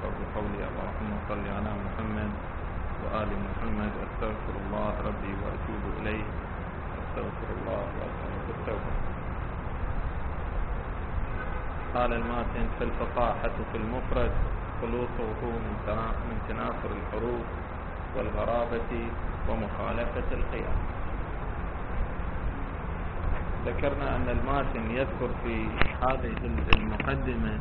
بقولي اللهم صل على محمد وآل محمد، أستغفر الله ربي وأتوب إليه، أستغفر الله وأتوب التوبة. قال الماتن: فالفصاحة في المفرد خلوصه من تناثر الحروف والغرابة ومخالفة القياس. ذكرنا أن الماتن يذكر في هذه المقدمة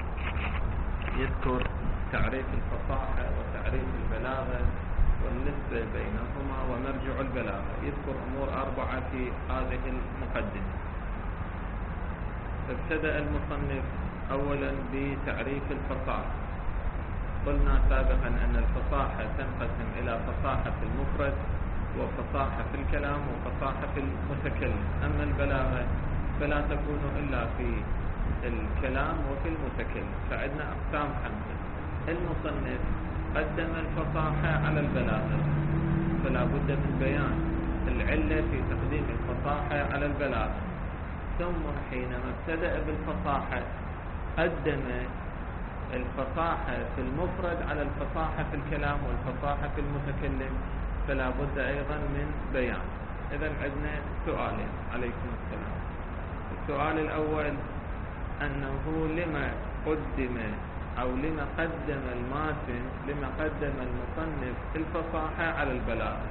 يذكر تعريف الفصاحة وتعريف البلاغة والنسبة بينهما ومرجع البلاغة، يذكر أمور 4 في هذه المقدمة. ابتدأ المصنف أولا بتعريف الفصاحة. قلنا سابقا أن الفصاحة تنقسم إلى فصاحة في المفرد وفصاحة في الكلام وفصاحة في المتكلم. أما البلاغة فلا تكون إلا في الكلام وفي المتكلم، فعندنا أقسام 5. المصنف قدم الفصاحة على البلاغة، فلا بد من بيان العلة في تقديم الفصاحة على البلاغة. ثم حينما ابتدأ بالفصاحة قدم الفصاحة في المفرد على الفصاحة في الكلام والفصاحة في المتكلم، فلا بد أيضا من بيان. إذن عندنا سؤالين عليكم السلام. السؤال الأول أنه لما قدم أو لما قدم الماتن، لما قدم المصنف الفصاحة على البلاغة؟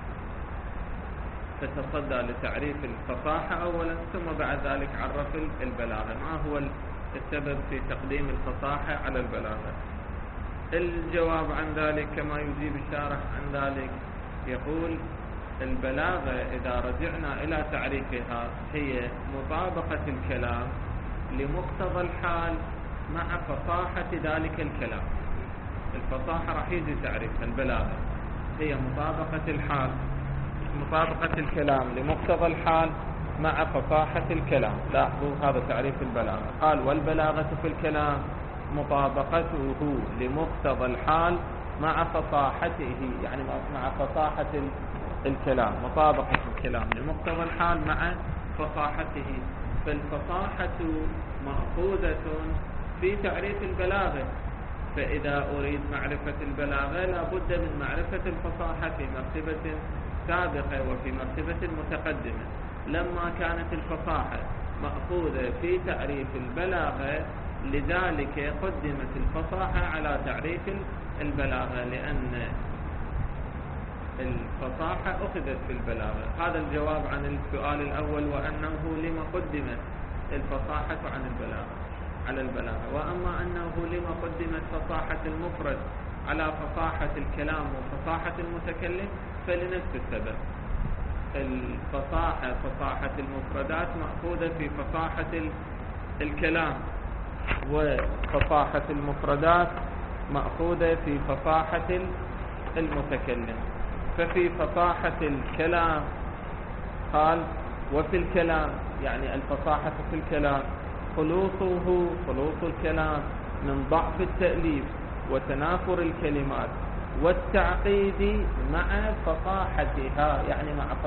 فتصدى لتعريف الفصاحة أولا، ثم بعد ذلك عرف البلاغة. ما هو السبب في تقديم الفصاحة على البلاغة؟ الجواب عن ذلك كما يجيب الشارح عن ذلك، يقول: البلاغة إذا رجعنا إلى تعريفها هي مطابقة الكلام لمقتضى الحال مع فصاحة ذلك الكلام. الفصاحة راح يجي تعريفها البلاغة هي مطابقة الكلام لمقتضى الحال مع فصاحة الكلام. لاحظوا هذا تعريف البلاغة. قال: والبلاغة في الكلام مطابقته لمقتضى الحال مع فصاحته، يعني مع فصاحة الكلام، مطابقة الكلام لمقتضى الحال مع فصاحته. فالفصاحة مأخوذة في تعريف البلاغة، فإذا أريد معرفة البلاغة لا بد من معرفة الفصاحة في مرتبة سابقة وفي مرتبة متقدمة. لما كانت الفصاحة مأخوذة في تعريف البلاغة، لذلك قدمت الفصاحة على تعريف البلاغة، لأن الفصاحة أخذت في البلاغة. هذا الجواب عن السؤال الأول، وأنه لما قدمت الفصاحة على البلاغة. وأما أنه لما قدمت فصاحة المفرد على فصاحة الكلام وفصاحة المتكلم، فلنفس السبب. الفصاحة فصاحة المفردات مأخوذة في فصاحة الكلام، وفصاحة المفردات مأخوذة في فصاحة المتكلم. ففي فصاحة الكلام قال: وفي الكلام، يعني الفصاحة في الكلام خلوص الكلام من ضعف التأليف وتنافر الكلمات والتعقيد مع فصاحتها، يعني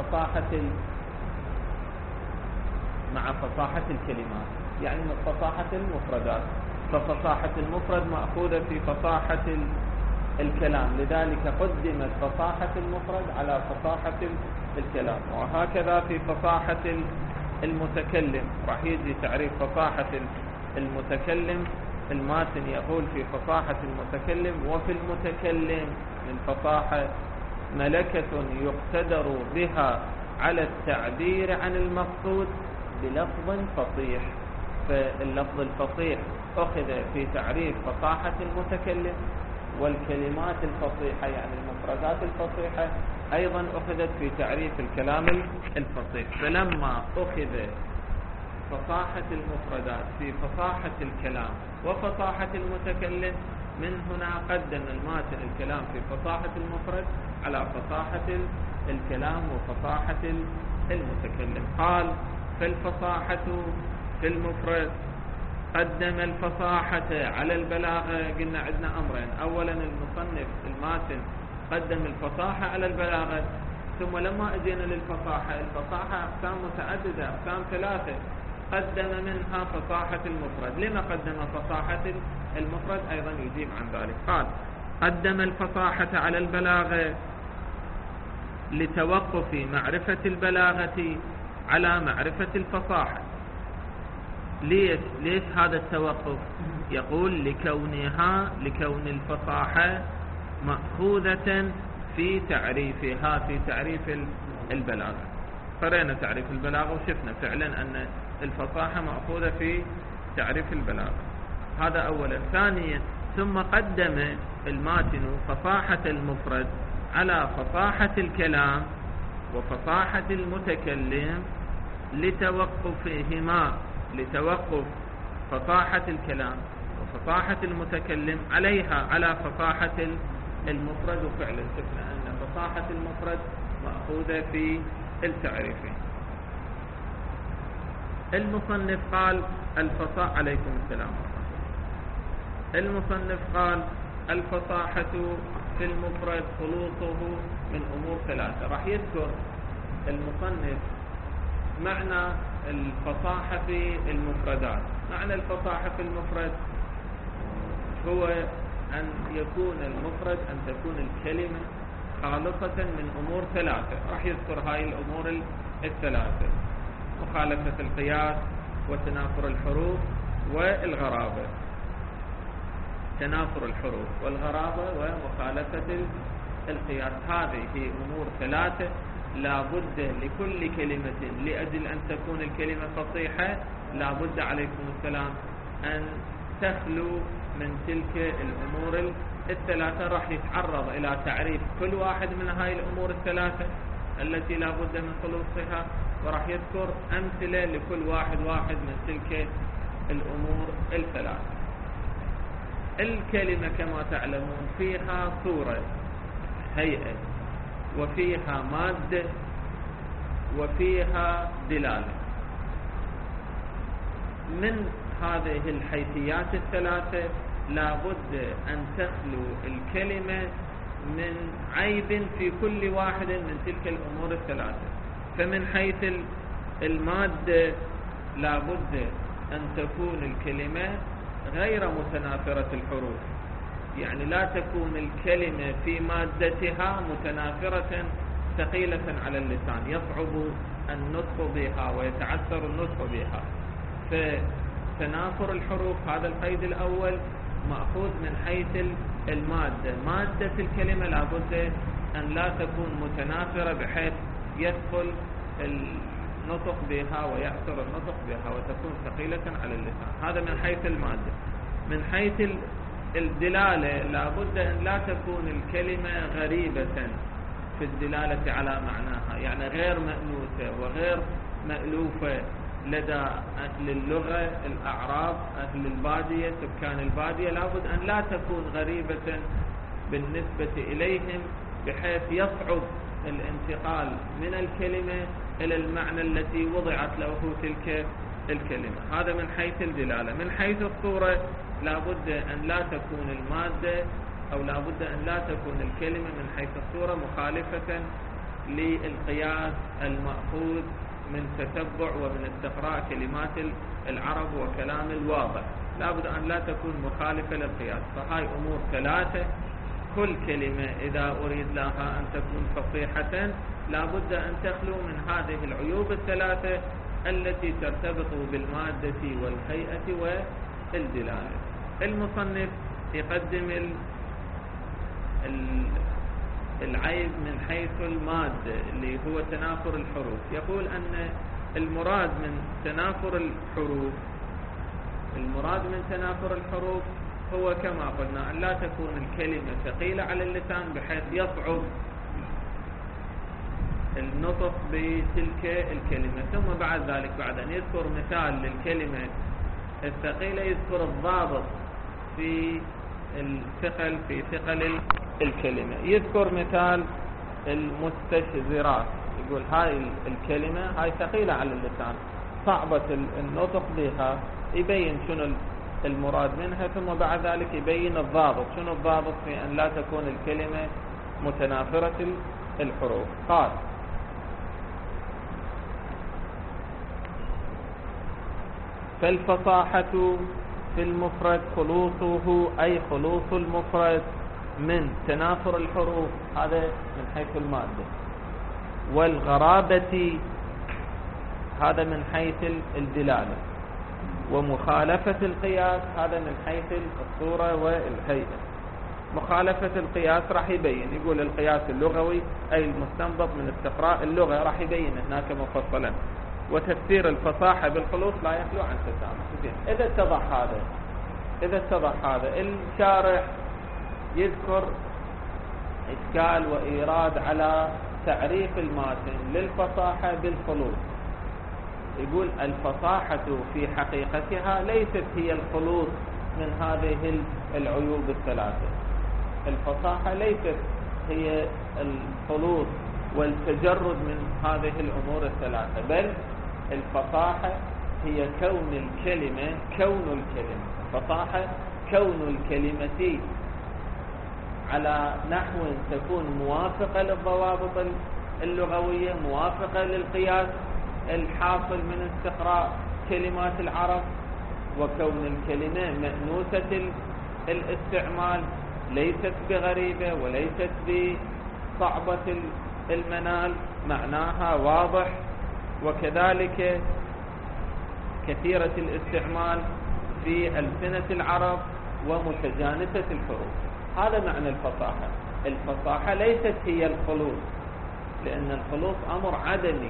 مع فصاحة الكلمات، يعني من فصاحة المفردات. ففصاحة المفرد مأخوذة في فصاحة الكلام، لذلك قدمت فصاحة المفرد على فصاحة الكلام. وهكذا في فصاحة المتكلم راح يجي تعريف فصاحة المتكلم. الماتن يقول: في فصاحة المتكلم وفي المتكلم من فصاحة ملكة يقتدر بها على التعبير عن المقصود بلفظ فصيح. فاللفظ الفصيح أخذ في تعريف فصاحة المتكلم، والكلمات الفصيحة يعني المفردات الفصيحة أيضا أخذت في تعريف الكلام الفصيح. فلما أخذ فصاحة المفردات في فصاحة الكلام وفصاحة المتكلم، من هنا قدم الماتن الكلام في فصاحة المفرد على فصاحة الكلام وفصاحة المتكلم. قال: فالفصاحة في المفرد قدم الفصاحة على البلاغة. قلنا عندنا أمرين: أولا المصنف الماتن قدم الفصاحة على البلاغة، ثم لما أجينا للفصاحة، الفصاحة أقسام متعددة، أقسام 3. قدم منها فصاحة المفرد. لما قدم فصاحة المفرد؟ أيضا يجيب عن ذلك. قال قدم الفصاحة على البلاغة لتوقف معرفة البلاغة على معرفة الفصاحة. ليش هذا التوقف؟ يقول لكون الفصاحة مأخوذة في تعريفها، في تعريف البلاغة. قرأنا تعريف البلاغة وشفنا فعلا أن الفصاحة مأخوذة في تعريف البلاغة. هذا أولا. ثانيا ثم قدم الماتن فصاحة المفرد على فصاحة الكلام وفصاحة المتكلم لتوقفهما، لتوقف فصاحة الكلام وفصاحة المتكلم عليها، على فصاحة المفرد. وفعلا شفنا أن فصاحة المفرد مأخوذة في التعريفين. المصنف قال الفصاحة، عليكم السلام ورحمة الله. المصنف قال الفصاحة في المفرد خلوصه من أمور ثلاثة. راح يذكر المصنف معنى الفصاحة في المفردات. معنى الفصاحة في المفرد هو أن يكون المفرد، أن تكون الكلمة خالصة من أمور ثلاثة. راح يذكر هاي الأمور الثلاثة: مخالفة القياس وتنافر الحروف والغرابة. تنافر الحروف والغرابة ومخالفة القياس، هذه هي أمور ثلاثة لا بد لكل كلمة لأجل أن تكون الكلمة فصيحة لا بد عليكم السلام أن تخلو من تلك الأمور الثلاثة. راح يتعرض إلى تعريف كل واحد من هاي الأمور الثلاثة التي لا بد من خلوصها، وراح يذكر أمثلة لكل واحد من تلك الأمور الثلاثة. الكلمة كما تعلمون فيها صورة، هيئة، وفيها مادة، وفيها دلالة. من هذه الحيثيات الثلاثة لا بد أن تخلو الكلمة من عيب في كل واحد من تلك الأمور الثلاثة. فمن حيث المادة لا بد أن تكون الكلمة غير متنافرة الحروف، يعني لا تكون الكلمة في مادتها متنافرة ثقيلة على اللسان، يصعب النطق بها ويتعثر النطق بها. فتنافر الحروف هذا القيد الأول مأخوذ من حيث المادة. مادة الكلمة لا بد أن لا تكون متنافرة بحيث يدخل النطق بها ويعثر النطق بها وتكون ثقيلة على اللسان. هذا من حيث المادة. من حيث الدلالة لا بد أن لا تكون الكلمة غريبة في الدلالة على معناها، يعني غير مأنوثة وغير مألوفة لدى أهل اللغة، الأعراب، أهل البادية، سكان البادية. لا بد أن لا تكون غريبة بالنسبة إليهم بحيث يصعب الانتقال من الكلمة إلى المعنى التي وضعت له تلك الكلمة. هذا من حيث الدلالة. من حيث الصورة لا بد أن لا تكون المادة أو لا بد أن لا تكون الكلمة من حيث الصورة مخالفة للقياس المأخوذ من تتبع ومن استقراء كلمات العرب وكلام الواضح. لا بد أن لا تكون مخالفة للقياس. فهاي أمور ثلاثة كل كلمة إذا أريد لها أن تكون فصيحة لا بد أن تخلو من هذه العيوب الثلاثة التي ترتبط بالمادة والهيئة والدلالة. المصنف يقدم العيب من حيث المادة اللي هو تنافر الحروف. يقول أن المراد من تنافر الحروف هو كما قلنا أن لا تكون الكلمة ثقيلة على اللسان بحيث يصعب النطق بتلك الكلمة. ثم بعد ذلك بعد أن يذكر مثال للكلمة الثقيلة يذكر الضابط في الثقل، في ثقل الكلمة. يذكر مثال المستشذرات، يقول هاي الكلمة هاي ثقيلة على اللسان صعبة النطق بها، يبين شنو المراد منها. ثم بعد ذلك يبين الضابط، شنو الضابط في أن لا تكون الكلمة متنافرة الحروف. قال فالفصاحة في المفرد خلوصه أي خلوص المفرد من تنافر الحروف، هذا من حيث المادة، والغرابة هذا من حيث الدلالة، ومخالفة القياس هذا من حيث الصورة والهيئة. مخالفة القياس راح يبين، يقول القياس اللغوي أي المستنبط من استقراء اللغة، راح يبين هناك مفصلا. وتفسير الفصاحة بالخلوص لا يخلو عن تسامح. إذا اتضح هذا الشارح يذكر إشكال وإيراد على تعريف الماتن للفصاحة بالخلوص. يقول الفصاحة في حقيقتها ليست هي الخلوص من هذه العيوب الثلاثة. الفصاحة ليست هي الخلوص والتجرد من هذه الأمور الثلاثة، بل الفصاحة هي كون الكلمة، الفصاحة كون الكلمة على نحو تكون موافقة للضوابط اللغوية، موافقة للقياس الحاصل من استقراء كلمات العرب، وكون الكلمة مأنوسة الاستعمال، ليست بغريبة وليست بصعبة المنال، معناها واضح، وكذلك كثيرة الاستعمال في ألسنة العرب ومتجانسة الحروف. هذا معنى الفصاحة. الفصاحة ليست هي الخلوص، لأن الخلوص أمر عدمي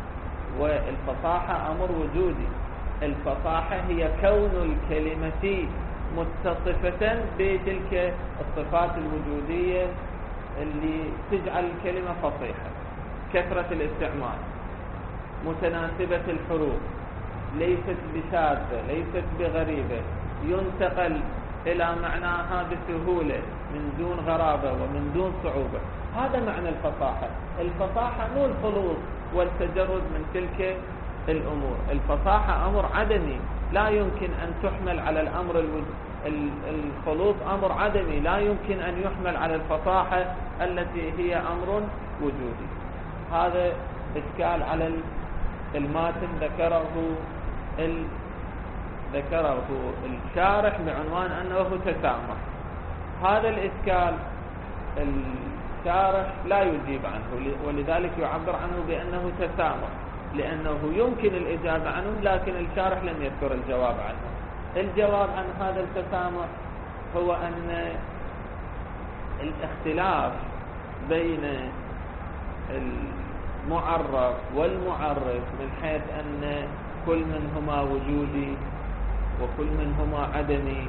والفصاحة أمر وجودي. الفصاحة هي كون الكلمة متصفة بتلك الصفات الوجودية اللي تجعل الكلمة فصيحة: كثرة الاستعمال، متناسبة الحروف، ليست بشاذة، ليست بغريبة، ينتقل إلى معناها بسهولة من دون غرابة ومن دون صعوبة. هذا معنى الفصاحة. الفصاحة مو الخلوص والتجرد من تلك الأمور. الفصاحة أمر عدمي لا يمكن أن تحمل على الأمر الخلوص أمر عدمي لا يمكن أن يحمل على الفصاحة التي هي أمر وجودي. هذا إشكال على الماتن ذكره الشارح بعنوان أنه تسامح. هذا الإشكال الشارح لا يجيب عنه، ولذلك يعبر عنه بأنه تسامح، لأنه يمكن الإجابة عنه، لكن الشارح لم يذكر الجواب عنه. الجواب عن هذا التسامح هو أن الاختلاف بين المعرف والمعرف من حيث أن كل منهما وجودي وكل منهما عدمي،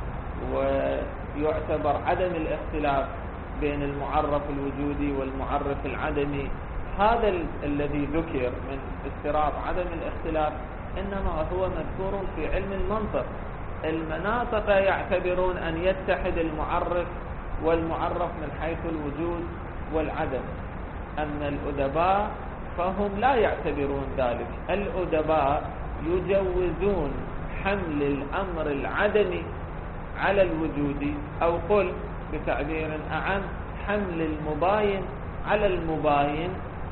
ويعتبر عدم الاختلاف بين المعرف الوجودي والمعرف العدمي. هذا الذي ذكر من استراب عدم الاختلاف إنما هو مذكور في علم المنطق. المناطق يعتبرون أن يتحد المعرف والمعرف من حيث الوجود والعدم، أما الأدباء فهم لا يعتبرون ذلك. الأدباء يجوزون حمل الأمر العدمي على الوجودي، أو قل بتعبير أعم حمل المباين على المباين.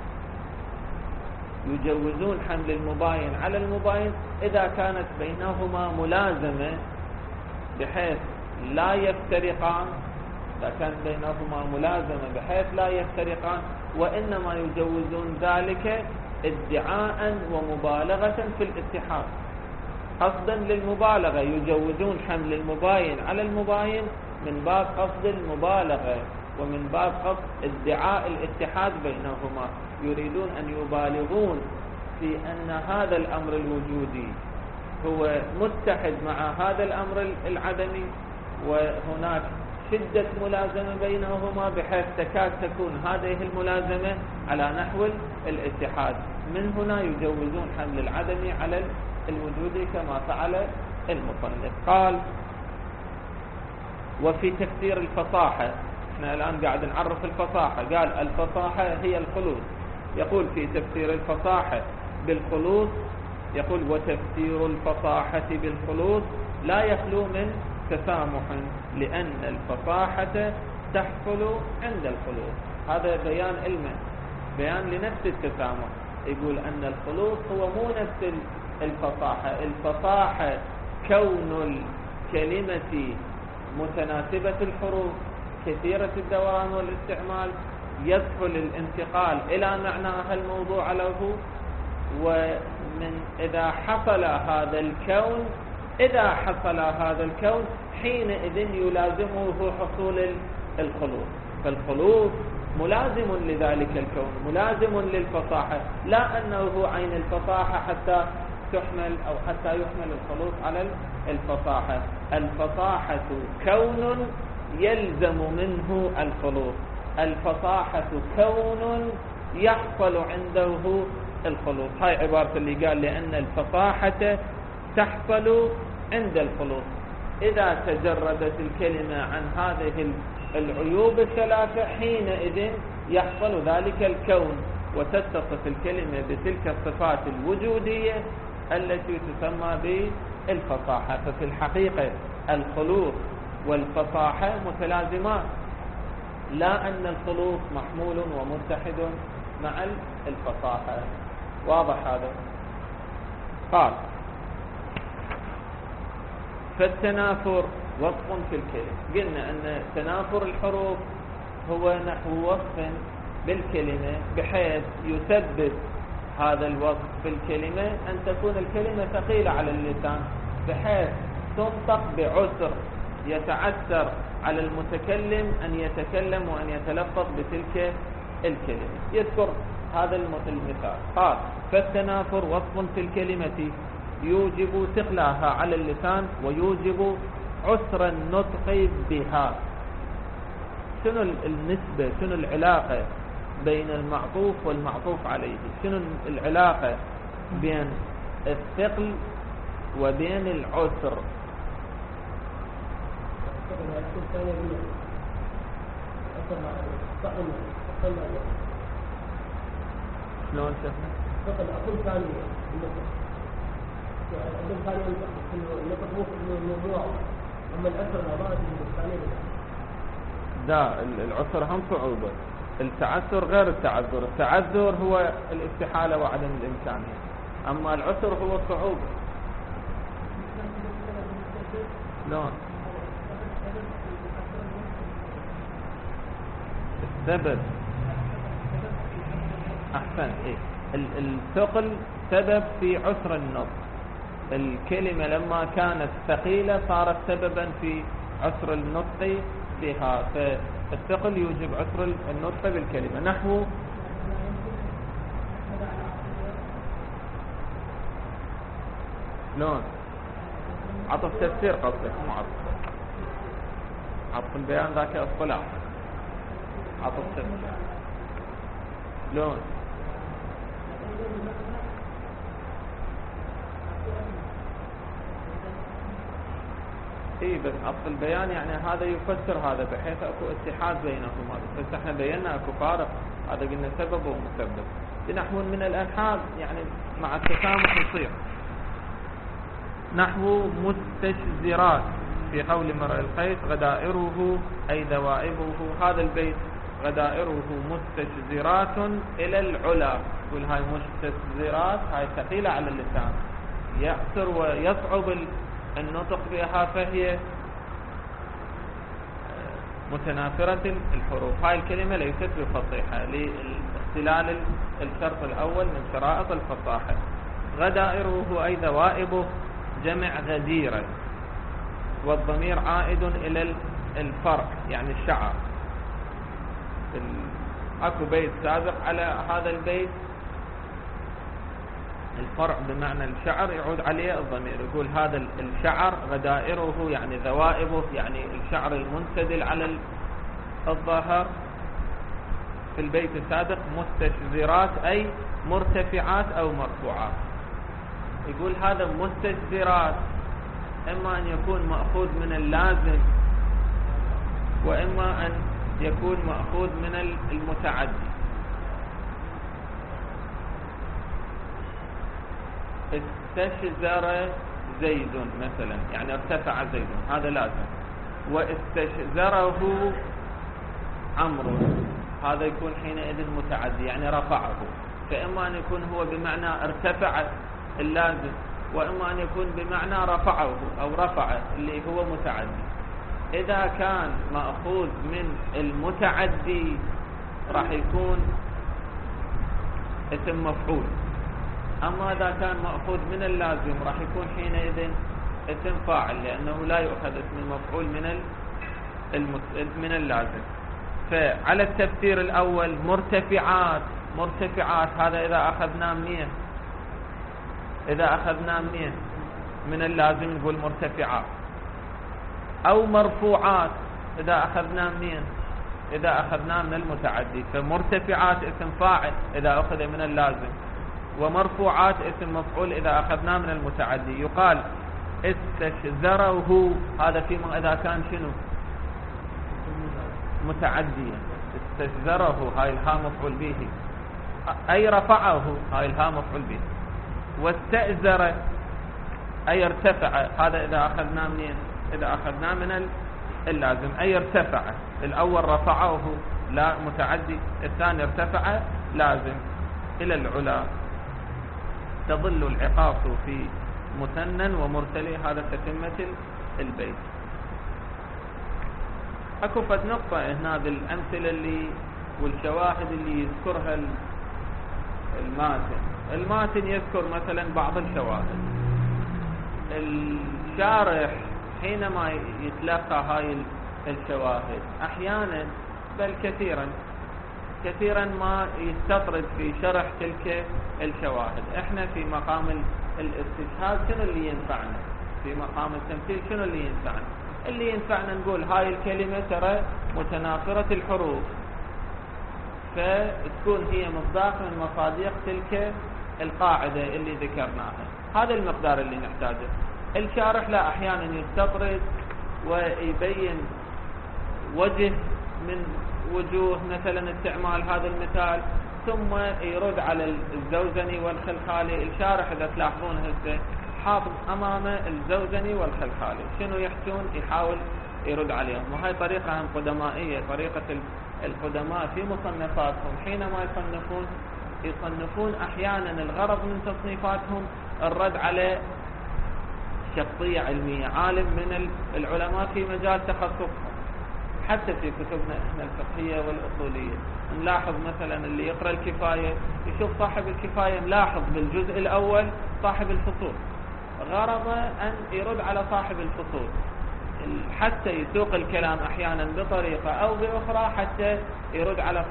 يجوزون حمل المباين على المباين إذا كانت بينهما ملازمة بحيث لا يفترقان، إذا كان بينهما ملازمة بحيث لا يفترقان، وإنما يجوزون ذلك ادعاء ومبالغة في الاتحاد، قصدا للمبالغة. يجوزون حمل المباين على المباين من باب قصد المبالغة ومن باب قصد ادعاء الاتحاد بينهما. يريدون أن يبالغون في أن هذا الأمر الوجودي هو متحد مع هذا الأمر العدمي، وهناك شدة ملازمة بينهما بحيث تكاد تكون هذه الملازمة على نحو الاتحاد. من هنا يجوزون حمل العدمي على الوجودي كما فعل المصنف. قال: وفي تفسير الفصاحة، احنا الآن قاعد نعرف الفصاحة، قال الفصاحة هي الخلوص. يقول في تفسير الفصاحة بالخلوص، يقول: وتفسير الفصاحة بالخلوص لا يخلو من تسامح، لأن الفصاحة تحصل عند الخلوص. هذا بيان علمه، بيان لنفس التسامح. يقول أن الخلوص هو مو نفس الفصاحة. الفصاحة كون الكلمة متناسبة الحروف كثيرة الدوام والاستعمال، يسهل الانتقال إلى معناها الموضوع له. ومن إذا حصل هذا الكون حينئذ يلازمه حصول الخلوص. فالخلوص ملازم لذلك الكون، ملازم للفصاحة، لا أنه عين الفصاحة حتى تحمل أو حتى يحمل الخلوص على الفصاحة. الفصاحة كون يلزم منه الخلوص، الفصاحة كون يحصل عنده الخلوص. هاي عبارة اللي قال لأن الفصاحة تحصل عند الخلوص. إذا تجردت الكلمة عن هذه العيوب الثلاثة حينئذ يحصل ذلك الكون، وتتصف الكلمة بتلك الصفات الوجودية التي تسمى بالفصاحة. ففي الحقيقة الخلوص والفصاحة متلازمان، لا أن الخلوص محمول ومتحد مع الفصاحة. واضح هذا؟ قال فالتنافر وصف في الكلمة. قلنا أن تنافر الحروف هو نحو وصف بالكلمة بحيث يثبت هذا الوصف في الكلمة أن تكون الكلمة ثقيلة على اللسان بحيث تنطق بعسر يتعسر على المتكلم أن يتكلم وأن يتلفظ بتلك الكلمة. يذكر هذا المثال. قال فالتنافر وصف في الكلمة يوجب ثقلها على اللسان ويوجب عسر النطق بها. شنو النسبة، شنو العلاقة بين المعطوف والمعطوف عليه؟ شنو العلاقة بين الثقل وبين العسر؟ شلون شفنا؟ لا، العسر هم صعوبة. التعثر غير التعذر. التعذر هو الاستحالة وعدم الإمكانية، أما العسر هو الصعوبة. شلون؟ السبب أحسن. إيه؟ الثقل سبب في عسر النطق. الكلمة لما كانت ثقيلة صارت سببا في عسر النطق بها، فالثقل يوجب عسر النطق بالكلمة. نحو شلون؟ عطف تفسير قصدك، مو عطف البيان ذاك اصطلاح. عطف تفسير شلون؟ بس عطف البيان يعني هذا يفسر هذا بحيث اكو اتحاد بينهما. بس احنا بينا اكو فارق، هذا قلنا سبب ومسبب. نحو من الأنحاء يعني مع التسامح يصير. نحو مستشزرات في قول امرئ القيس غدائره أي ذوائبه. هذا البيت غدائره مستشزرات إلى العلا. يقول هاي مستشزرات هاي ثقيلة على اللسان، يأثر ويصعب النطق بها، فهي متنافرة الحروف. هاي الكلمة ليست بفصيحة لاختلال الشرط الأول من شرائط الفصاحة. غدائره أي ذوائبه جمع غديرة، والضمير عائد إلى الفرع يعني الشعر. أكو بيت سابق على هذا البيت الفرع بمعنى الشعر يعود عليه الضمير. يقول هذا الشعر غدائره يعني ذوائبه يعني الشعر المنسدل على الظهر. في البيت السابق مستشزرات أي مرتفعات أو مرفوعات. يقول هذا مستشزرات إما أن يكون مأخوذ من اللازم وإما أن يكون مأخوذ من المتعدي. استشزر زيد مثلا يعني ارتفع زيد، هذا لازم. واستشزره عمرو هذا يكون حينئذ متعدي يعني رفعه. فإما أن يكون هو بمعنى ارتفع اللازم وإما أن يكون بمعنى رفعه أو رفعه اللي هو متعدي. إذا كان مأخوذ من المتعدي راح يكون اسم مفعول، أما إذا كان مأخوذ من اللازم راح يكون حينئذ اسم فاعل، لأنه لا يؤخذ اسم المفعول من اللازم. فعلى التفسير الأول مرتفعات هذا إذا أخذنا منين؟ إذا أخذنا منين؟ من اللازم نقول مرتفعات. أو مرفوعات إذا أخذنا منين؟ إذا أخذنا من المتعدي. فمرتفعات اسم فاعل إذا أخذ من اللازم، ومرفوعات اسم مفعول إذا أخذنا من المتعدي. يقال استشذره، هذا فيما إذا كان شنو؟ متعديا. استشذره هاي الها مفعول به، أي رفعه هاي الها مفعول به. واستأذر أي ارتفع، هذا إذا أخذنا منين؟ إذا أخذنا من اللازم، أي ارتفع. الأول رفعه لا متعدي، الثاني ارتفع لازم إلى العلا. تظل العقاص في مثنى ومرتلي، هذا تتمة البيت. أكو فد نقطة هنا بالأمثلة اللي والشواهد اللي يذكرها الماتن يذكر مثلا بعض الشواهد. الشارح حينما يتلقى هاي الشواهد أحيانا بل كثيرا ما يستطرد في شرح تلك الشواهد. احنا في مقام الاستشهاد شنو اللي ينفعنا؟ في مقام التمثيل شنو اللي ينفعنا؟ اللي ينفعنا نقول هاي الكلمة ترى متناصرة الحروف، فتكون هي مصداق من مصادق تلك القاعدة اللي ذكرناها. هذا المقدار اللي نحتاجه. الشارح لا، أحيانا يستطرد ويبين وجه من وجوه مثلا استعمال هذا المثال، ثم يرد على الزوزني والخلخالي. الشارح إذا تلاحظون هسه حافظ أمامه الزوزني والخلخالي، شنو يحجون يحاول يرد عليهم. وهي طريقة هم قدمائية، طريقة القدماء في مصنفاتهم حينما يصنفون أحيانا الغرض من تصنيفاتهم الرد على شخصية علمية، عالم من العلماء في مجال تخصصهم. حتى في كتبنا احنا الفقهية والأصولية نلاحظ مثلا اللي يقرأ الكفاية يشوف صاحب الكفاية ملاحظ بالجزء الأول صاحب الفصول، غرضه أن يرد على صاحب الفصول، حتى يسوق الكلام أحيانا بطريقة أو بأخرى حتى يرد على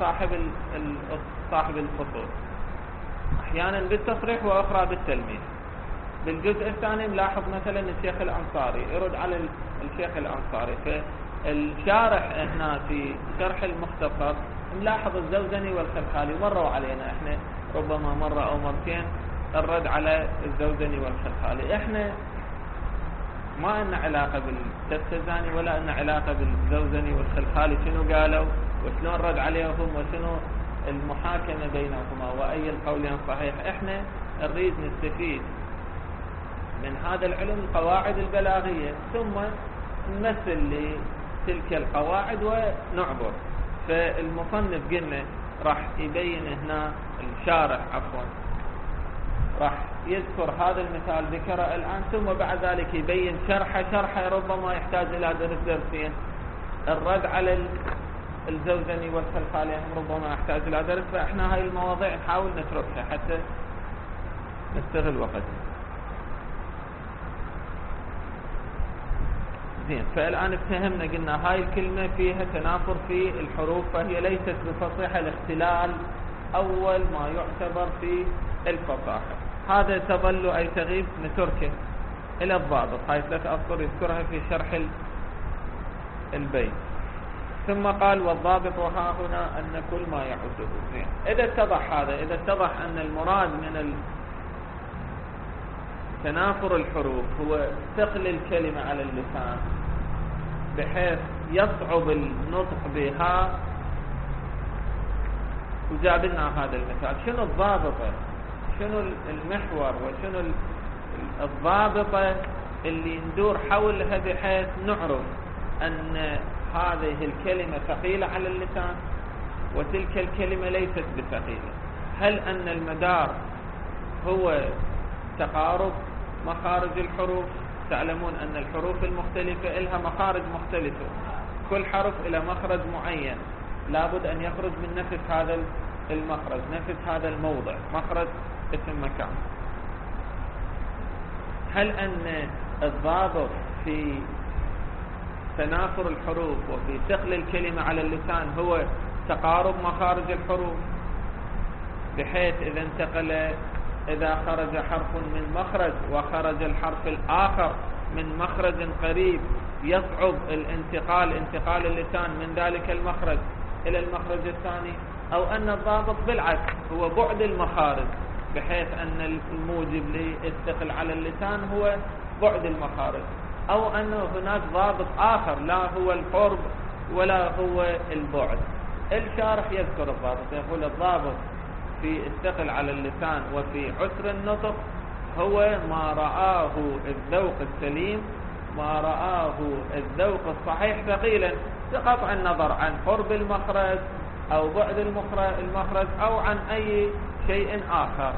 صاحب الفصول، أحيانا بالتصريح وأخرى بالتلميح. بالجزء الثاني نلاحظ مثلا الشيخ الأنصاري يرد على الشيخ الأنصاري. فالشارح هنا في شرح المختصر نلاحظ الزوزني والخلخالي مروا علينا احنا ربما مرة أو مرتين الرد على الزوزني والخلخالي. احنا ما لنا علاقة بالتستزاني ولا لنا علاقة بالزوزني والخلخالي شنو قالوا وشلون رد عليهم وشنو المحاكمة بينهما وأي القولين صحيح. احنا نريد نستفيد من هذا العلم القواعد البلاغية، ثم نمثل لتلك القواعد ونعبر. فالمصنف قلنا راح يبين هنا، الشارح عفوا راح يذكر هذا المثال ذكره الآن، ثم بعد ذلك يبين شرحه ربما يحتاج إلى درسين. الرد على الزوزني والخلخالي ربما يحتاج إلى درس. فإحنا هاي المواضيع نحاول نتركها حتى نستغل وقتنا. زين، فالآن فهمنا قلنا هاي الكلمة فيها تنافر في الحروف، فهي ليست بفصيحة. الاختلال أول ما يعتبر في الفصاحة. هذا تظل أي تغيب نتركه إلى الضابط. هاي 3 أسطر يذكرها في شرح البيت. ثم قال والضابط وها هنا أن كل ما يعده. زين، إذا اتضح هذا، إذا اتضح أن المراد من تنافر الحروف هو ثقل الكلمة على اللسان بحيث يصعب النطق بها، وجاب لنا هذا المثال. شنو الضابطة، شنو المحور وشنو الضابطة اللي ندور حولها بحيث نعرف أن هذه الكلمة ثقيلة على اللسان وتلك الكلمة ليست بثقيلة. هل أن المدار هو تقارب مخارج الحروف. تعلمون أن الحروف المختلفة لها مخارج مختلفة، كل حرف إلى مخرج معين لابد أن يخرج من نفس هذا المخرج، نفس هذا الموضع، مخرج اسم مكان. هل أن الضابط في تنافر الحروف وفي ثقل الكلمة على اللسان هو تقارب مخارج الحروف، بحيث إذا خرج حرف من مخرج وخرج الحرف الآخر من مخرج قريب يصعب انتقال اللسان من ذلك المخرج إلى المخرج الثاني، أو أن الضابط بالعكس هو بعد المخارج، بحيث أن الموجب للثقل على اللسان هو بعد المخارج، أو أنه هناك ضابط آخر لا هو القرب ولا هو البعد. الشارح يذكر الضابط، يقول الضابط في الثقل على اللسان وفي عسر النطق هو ما رآه الذوق السليم، ما رآه الذوق الصحيح ثقيلا، بقطع النظر عن قرب المخرج أو بعد المخرج أو عن أي شيء آخر.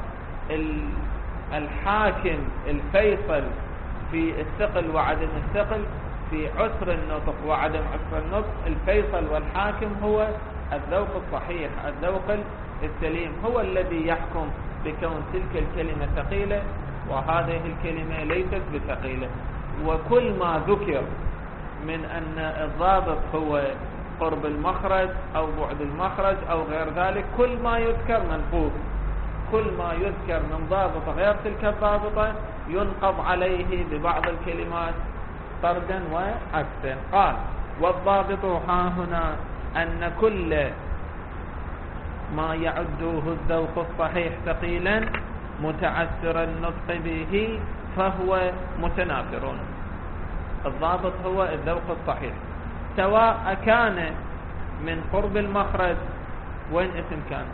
الحاكم الفيصل في الثقل وعدم الثقل، في عسر النطق وعدم عسر النطق، الفيصل والحاكم هو الذوق الصحيح، الذوق السليم، هو الذي يحكم بكون تلك الكلمة ثقيلة وهذه الكلمة ليست بثقيلة. وكل ما ذكر من أن الضابط هو قرب المخرج أو بعد المخرج أو غير ذلك، كل ما يذكر منقوض، كل ما يذكر من ضابط غير تلك الضابطة ينقض عليه ببعض الكلمات طردا وعكسا. قال: والضابط ها هنا أن كل ما يعده الذوق الصحيح ثقيلا متعسر النطق به فهو متنافر. الضابط هو الذوق الصحيح، سواء كان من قرب المخرج، وين اسم كان؟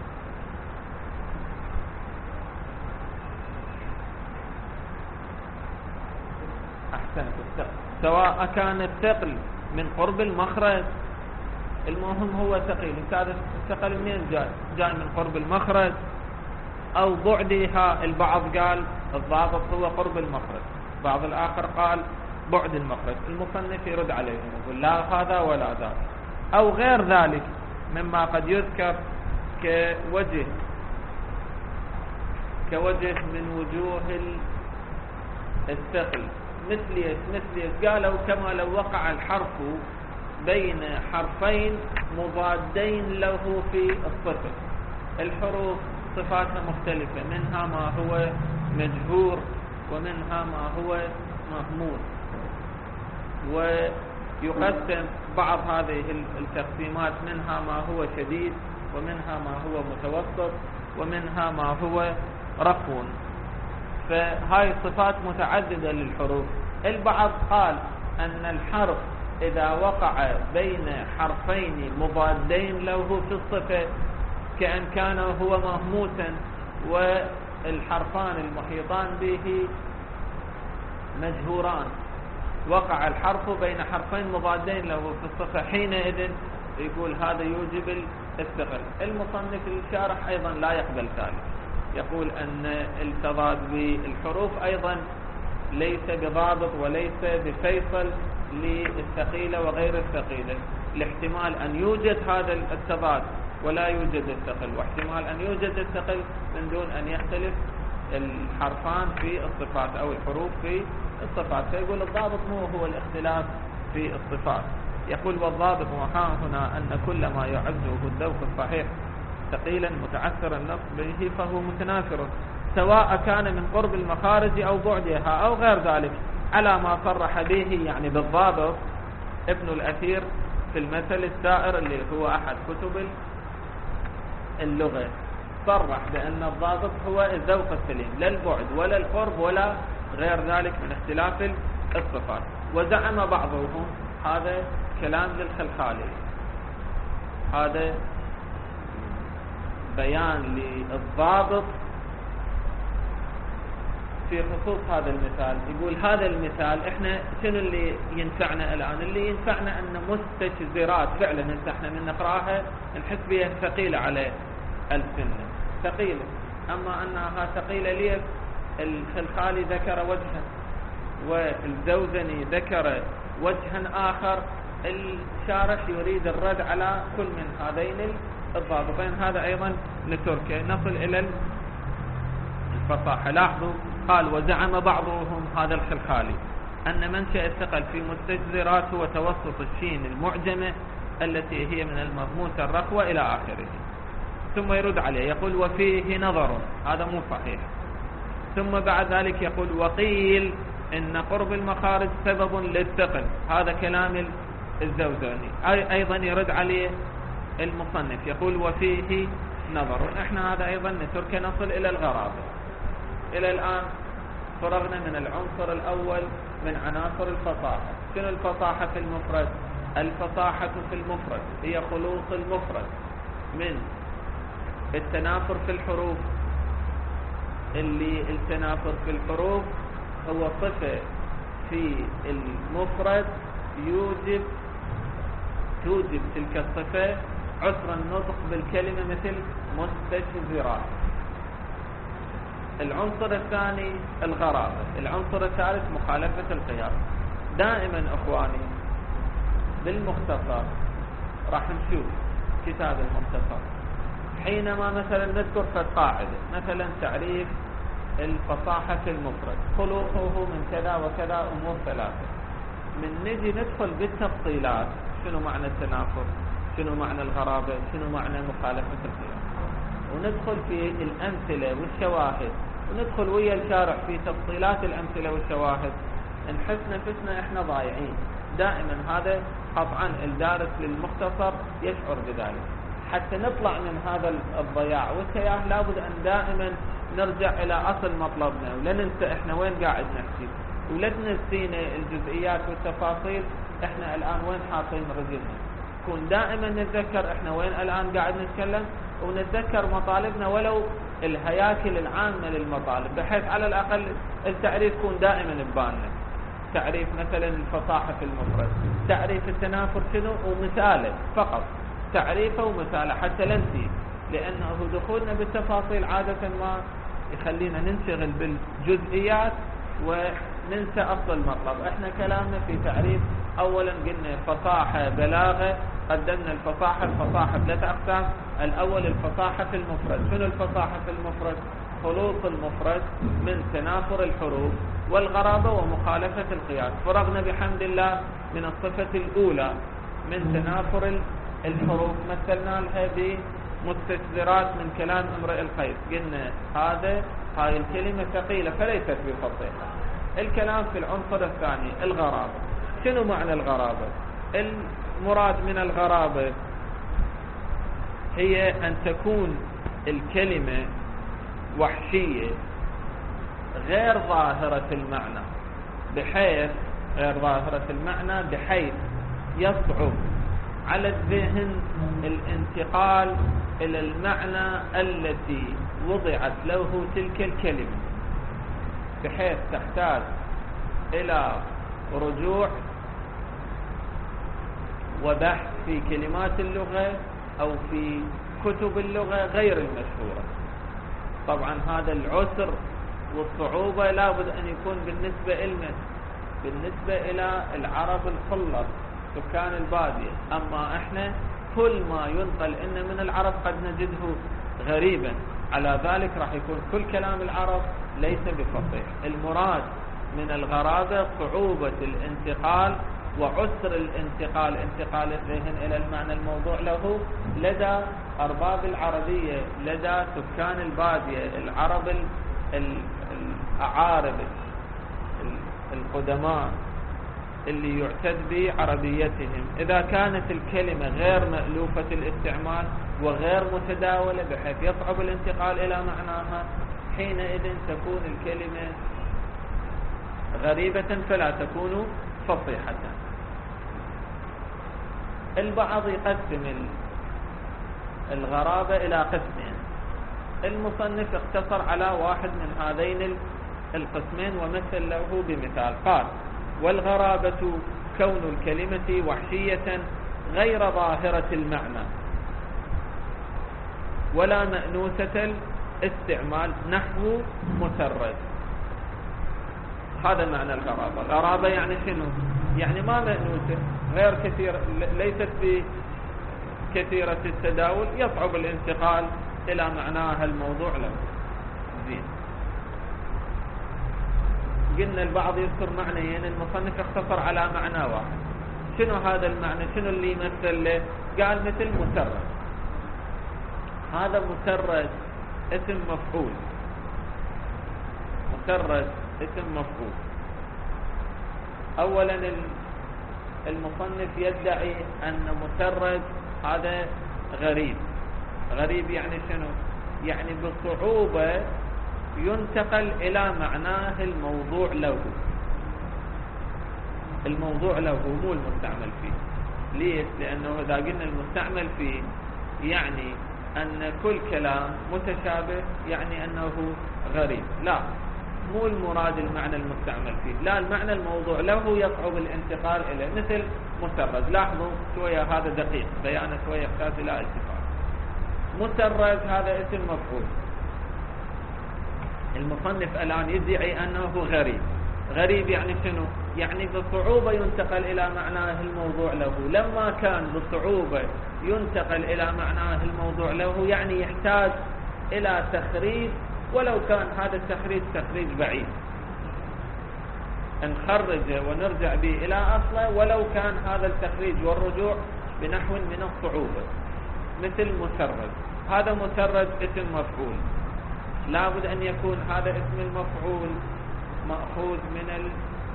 أحسنت. سواء كان الثقل من قرب المخرج، المهم هو ثقيل، الثقل منين جاي من قرب المخرج أو بعدها. البعض قال الضابط هو قرب المخرج، بعض الآخر قال بعد المخرج. المصنف يرد عليهم يقول لا هذا ولا ذاك، أو غير ذلك مما قد يذكر كوجه من وجوه الثقل. مثل قالوا كما لو وقع الحرف بين حرفين مضادين له في الصفة. الحروف صفاتها مختلفة، منها ما هو مجهور ومنها ما هو مهموس، ويقسم بعض هذه التقسيمات منها ما هو شديد ومنها ما هو متوسط ومنها ما هو رخو. فهاي صفات متعددة للحروف. البعض قال أن الحرف إذا وقع بين حرفين مضادين له في الصفة كأن كان هو مهموسا والحرفان المحيطان به مجهوران، وقع الحرف بين حرفين مضادين له في الصفة، حينئذ يقول هذا يوجب الثقل. المصنف الشارح أيضا لا يقبل ذلك، يقول أن التضاد بالحروف أيضا ليس بضابط وليس بفيصل للثقيلة وغير الثقيلة. الاحتمال أن يوجد هذا التضاد ولا يوجد الثقل، واحتمال أن يوجد الثقل من دون أن يختلف الحرفان في الصفات أو الحروف في الصفات. فيقول الضابط مو هو الاختلاف في الصفات. يقول والضابط وها هنا أن كل ما يعده الذوق الصحيح ثقيلا متعثر النطق به فهو متنافر، سواء كان من قرب المخارج أو بعدها أو غير ذلك، على ما صرح به يعني بالضابط ابن الأثير في المثل السائر اللي هو أحد كتب اللغة، صرح بأن الضابط هو الذوق السليم، لا البعد ولا القرب ولا غير ذلك من اختلاف الصفات. وزعم بعضهم هذا كلام للخلخالي، هذا بيان للضابط في خصوص هذا المثال. يقول هذا المثال احنا شنو اللي ينفعنا الآن؟ اللي ينفعنا أن مستشزرات فعلا احنا من نقراها نحس بها ثقيلة على السنة، ثقيلة. أما أنها ثقيلة ليه؟ الخلخالي ذكر وجها والزوزني ذكر وجها آخر، الشارح يريد الرد على كل من هذين الضابطين. هذا أيضا نتركه. نصل إلى الفصاحة. لاحظوا قال: وزعم بعضهم، هذا الخلخالي، أن منشأ الثقل في مستجزرات هو توسط الشين المعجمة التي هي من المضموسة الرخوة إلى آخره. ثم يرد عليه يقول: وفيه نظر، هذا مو صحيح. ثم بعد ذلك يقول: وقيل إن قرب المخارج سبب للثقل، هذا كلام الزوزاني. أيضا يرد عليه المصنف يقول: وفيه نظر. احنا هذا أيضا نترك. نصل إلى الغرابة. إلى الآن فرغنا من العنصر الأول من عناصر الفصاحة. شنو الفصاحة في المفرد؟ الفصاحة في المفرد هي خلوص المفرد من التنافر في الحروف. اللي التنافر في الحروف هو صفة في المفرد توجب تلك الصفة عسر النطق بالكلمة، مثل مستجزرات. العنصر الثاني الغرابة. العنصر الثالث مخالفة القياس. دائما أخواني بالمختصر راح نشوف كتاب المختصر حينما مثلا نذكر قاعدة، مثلا تعريف الفصاحة في المفرد، خلوصه من كذا وكذا، أمور ثلاثة. من نجي ندخل بالتفصيلات، شنو معنى التنافر، شنو معنى الغرابة، شنو معنى مخالفة القياس، وندخل في الأمثلة والشواهد، وندخل ويا الشارح في تفصيلات الأمثلة والشواهد، نحس نفسنا احنا ضايعين. دائما هذا قطعا الدارس للمختصر يشعر بذلك. حتى نطلع من هذا الضياع والتياه لابد أن دائما نرجع إلى أصل مطلبنا، ولا ننسى احنا وين قاعد نحكي، ولا تنسينا الجزئيات والتفاصيل احنا الآن وين حاطين رجلنا. كون دائما نتذكر احنا وين الآن قاعد نتكلم، ونتذكر مطالبنا ولو الهياكل العامة للمطالب، بحيث على الأقل التعريف يكون دائما ببالنا. تعريف مثلا الفصاحة في المفرد، تعريف التنافر شنو ومثاله فقط، تعريفه ومثاله حتى لا ننسي، لأنه دخولنا بالتفاصيل عادة ما يخلينا ننشغل بالجزئيات وننسى أصل المطلب. احنا كلامنا في تعريف، أولا قلنا فصاحة بلاغة، قدمنا الفصاحة 3 أقسام. الأول الفصاحة في المفرد. شنو الفصاحة في المفرد؟ خلوص المفرد من تنافر الحروف والغرابة ومخالفة القياس. فرغنا بحمد الله من الصفة الأولى من تنافر الحروف، مثلنا لها بمستجزرات من كلام امرئ القيس، قلنا هاي الكلمة ثقيلة فليست بفصيحة. الكلام في العنصر الثاني الغرابة. شنو معنى الغرابة؟ المراد من الغرابة هي أن تكون الكلمة وحشية غير ظاهرة المعنى، بحيث يصعب على الذهن الانتقال إلى المعنى التي وضعت له تلك الكلمة، بحيث تحتاج إلى رجوع وبحث في كلمات اللغة أو في كتب اللغة غير المشهورة. طبعا هذا العسر والصعوبة لابد أن يكون بالنسبة إلى العرب الخلص سكان البادية. أما إحنا كل ما ينقل إن من العرب قد نجده غريبا، على ذلك راح يكون كل كلام العرب ليس بفصيح. المراد من الغرابة صعوبة الانتقال وعسر الانتقال، انتقال الذهن إلى المعنى الموضوع له لدى أرباب العربية، لدى سكان البادية، العرب الأعارب القدماء اللي يعتد بعربيتهم. إذا كانت الكلمة غير مألوفة الاستعمال وغير متداولة بحيث يصعب الانتقال إلى معناها، حينئذ تكون الكلمة غريبة فلا تكون فصيحة. البعض يقسم الغرابة إلى قسمين. المصنف اقتصر على واحد من هذين القسمين ومثل له بمثال. قال: والغرابة كون الكلمة وحشية غير ظاهرة المعنى ولا مأنوسة الاستعمال، نحو مسرد. هذا معنى الغرابة. الغرابة يعني شنو؟ يعني ما مأنوسة، غير كثير، ليست بكثيرة التداول، يصعب الانتقال إلى معناها الموضوع له. زين، قلنا البعض يذكر معنيين، المصنف اختصر على معنى واحد. شنو هذا المعنى؟ شنو اللي يمثل له؟ قال مثل مسرد. هذا مسرد اسم مفعول، مسرد اسم مفعول. اولا المصنف يدعي ان مسرد هذا غريب. غريب يعني شنو؟ يعني بصعوبة ينتقل الى معناه الموضوع له. الموضوع له مو المستعمل فيه. ليش؟ لانه اذا قلنا المستعمل فيه يعني ان كل كلام متشابه، يعني انه غريب. لا، مو المراد المعنى المستعمل فيه، لا، المعنى الموضوع له يصعب الانتقال اليه، مثل مسرد. لاحظوا شوية، هذا دقيق، بيانه شوية يحتاج الى التفات. مسرد هذا اسم مفعول. المصنف الان يدعي انه غريب. غريب يعني شنو؟ يعني بصعوبة ينتقل الى معناه الموضوع له. لما كان بصعوبة ينتقل الى معناه الموضوع له، يعني يحتاج الى تخريج، ولو كان هذا التخريج تخريج بعيد، نخرجه ونرجع به الى اصله، ولو كان هذا التخريج والرجوع بنحو من الصعوبة. مثل مسرد، هذا مسرد اسم مفعول، لابد ان يكون هذا اسم المفعول مأخوذ من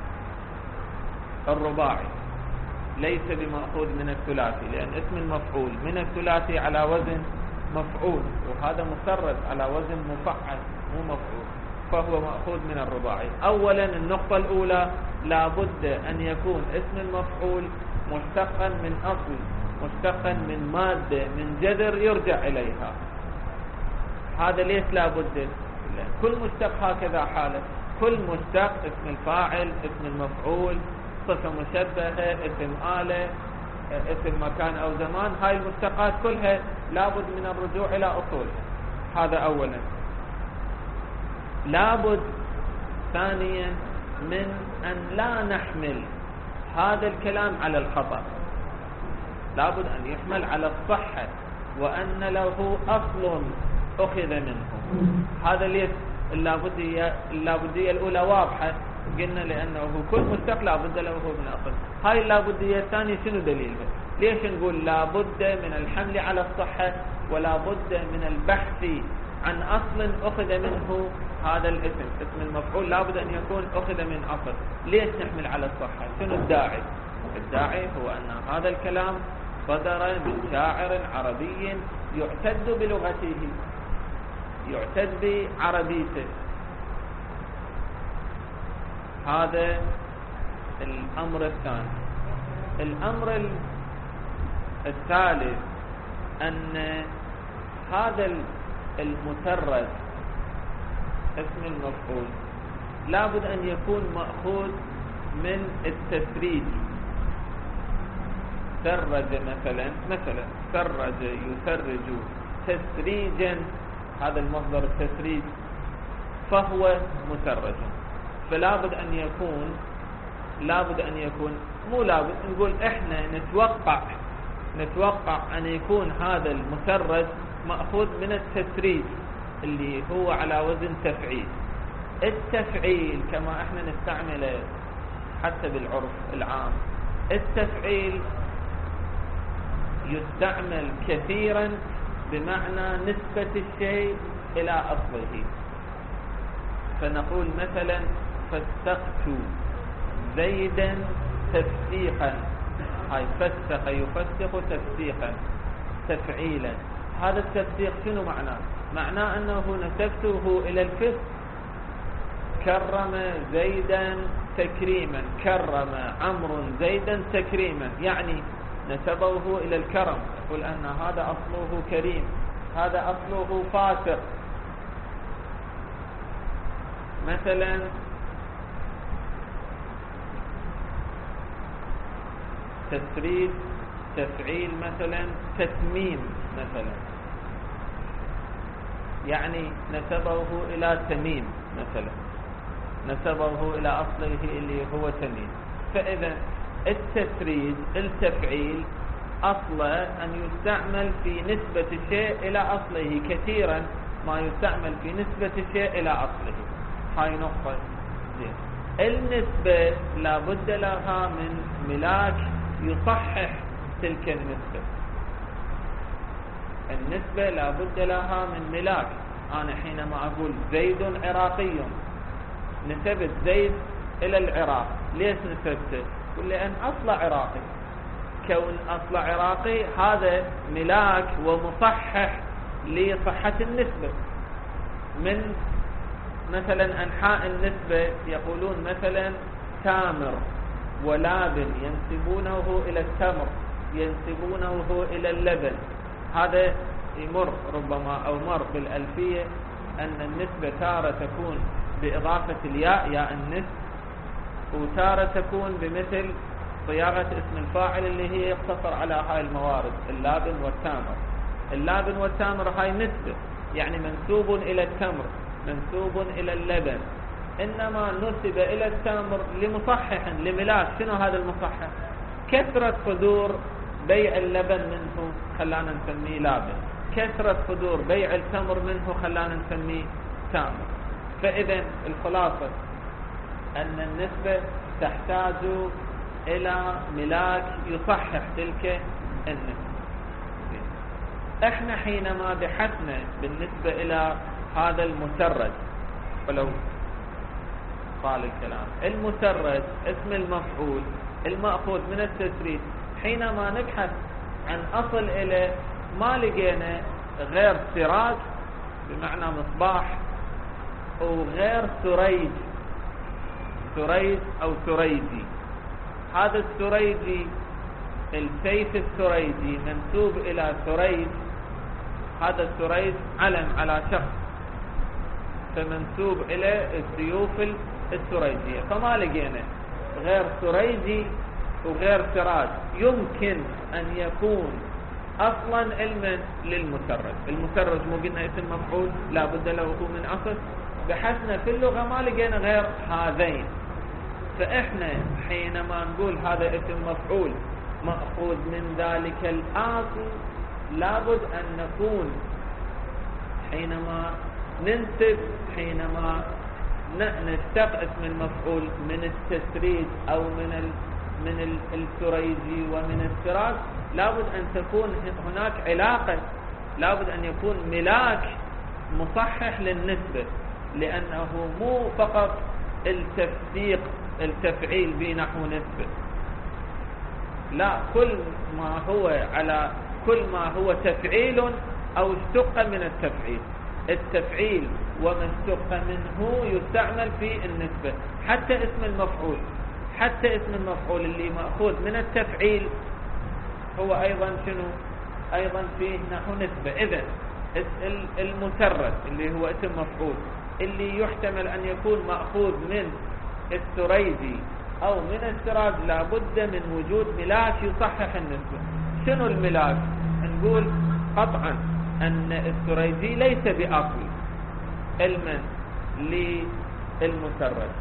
الرباعي، ليس بمأخوذ من الثلاثي، لأن اسم المفعول من الثلاثي على وزن مفعول، وهذا مسرد على وزن مفعل مو مفعول، فهو مأخوذ من الرباعي. أولا النقطة الأولى، لابد أن يكون اسم المفعول مشتقا من أصل، مشتقا من مادة، من جذر يرجع إليها. هذا ليش لابد؟ كل مشتق هكذا حاله، كل مشتق اسم الفاعل، اسم المفعول، صفة مشبهة، اسم آلة، اسم مكان أو زمان، هاي المشتقات كلها لابد من الرجوع إلى أصولها. هذا أولا. لابد ثانيا من أن لا نحمل هذا الكلام على الخطأ، لابد أن يحمل على الصحة، وأن له أصل أخذ منه. هذا ليش اللابدية الأولى واضحة، قلنا لأنه كل مشتق لابد له من أصل. هاي اللابدية الثانية شنو دليلها؟ ليش نقول لابد من الحمل على الصحة، ولا بد من البحث عن أصل أخذ منه هذا الاسم؟ اسم المفعول لابد أن يكون أخذ من أصل. ليش نحمل على الصحة؟ شنو الداعي؟ الداعي هو أن هذا الكلام صدر من شاعر عربي يعتد بلغته، يعتد بعربيته. هذا الأمر الثاني. الأمر الثالث أن هذا المسرد اسم المفعول لابد أن يكون مأخوذ من التسريج. سرج مثلا سرج يسرج تسريجا، هذا المصدر التسريج، فهو مسرج. فلابد أن يكون مو لابد، نقول احنا نتوقع أن يكون هذا المسرج مأخوذ من التسريج اللي هو على وزن تفعيل. التفعيل كما احنا نستعمله حتى بالعرف العام، التفعيل يستعمل كثيرا بمعنى نسبة الشيء إلى أصله. فنقول مثلا فسقت زيدا تفسيقا، هاي فسق يفسق تفسيقا تفعيلا. هذا التفسيق شنو معناه؟ معناه أنه نسبته إلى الفسق. كرم زيدا تكريما، كرم عمرو زيدا تكريما، يعني نسبه إلى الكرم، يقول أن هذا أصله كريم، هذا أصله فاسق. مثلا تسريد تفعيل، مثلا تتميم مثلا، يعني نسبه إلى تميم مثلا. نسبه إلى أصله اللي هو تمييز. فإذا التسريد التفعيل أصله أن يستعمل في نسبة الشيء إلى أصله، كثيرا ما يستعمل في نسبة الشيء إلى أصله. هاي نقطة. النسبة لابد لها من ملاك يصحح تلك النسبة. النسبة لابد لها من ملاك. أنا حينما أقول زيد عراقي، نسبت زيد إلى العراق. ليش نسبته؟ لأن أصل عراقي. كون أصل عراقي هذا ملاك ومصحح لصحة النسبة. من مثلا أنحاء النسبة يقولون مثلا تامر ولابن، ينسبونه إلى التمر، ينسبونه إلى اللبن. هذا يمر ربما أو مر بالألفية أن النسبة تارة تكون بإضافة الياء، ياء النسب، وتارة تكون بمثل صياغة اسم الفاعل اللي هي يقتصر على هاي الموارد، اللابن والتامر. اللابن والتامر هاي نسبة، يعني منسوب إلى التمر، منسوب إلى اللبن. إنما نسب إلى التمر لمصحح لملاك. شنو هذا المصحح؟ كثرة صدور بيع اللبن منه خلانا نسميه لابن، كثرة صدور بيع التمر منه خلانا نسميه تامر. فإذا الخلاصة أن النسبة تحتاج إلى ملاك يصحح تلك النسبة. احنا حينما بحثنا بالنسبة إلى هذا المسرد، ولو قال الكلام المسرد اسم المفعول المأخوذ من التسريد، حينما نبحث عن أصل إليه ما لقينا غير سراج بمعنى مصباح، وغير سريج، سريج أو سريجي. هذا السريجي السيف السريجي منسوب إلى سريج. هذا السريج علم على شخص، فمنسوب إلى السيوف السريجية. فما لقينا غير سريجي وغير سراج يمكن أن يكون أصلا علما للمسرد. المسرد مو قلنا اسم مفعول لا بد له من أصل، بحثنا في اللغة ما لقينا غير هذين. فإحنا حينما نقول هذا اسم مفعول مأخوذ من ذلك الأصل، لابد أن نكون حينما ننسب، حينما نشتق اسم المفعول من التسريد أو من السريجي ومن السراج، لابد أن تكون هناك علاقة، لابد أن يكون ملاك مصحح للنسبة، لأنه مو فقط التفسيق التفعيل بنحو نسبة، لا، كل ما هو تفعيل أو اشتق من التفعيل. التفعيل وما اشتق منه يستعمل في النسبة. حتى اسم المفعول اللي مأخوذ من التفعيل هو أيضا شنو؟ أيضا فيه نحو نسبة. إذن المسرد اللي هو اسم مفعول اللي يحتمل أن يكون مأخوذ من السريجي أو من السراج، لابد من وجود ملاك يصحح النسبة. شنو الملاك؟ نقول قطعا أن السريجي ليس بأصل علما للمسرد،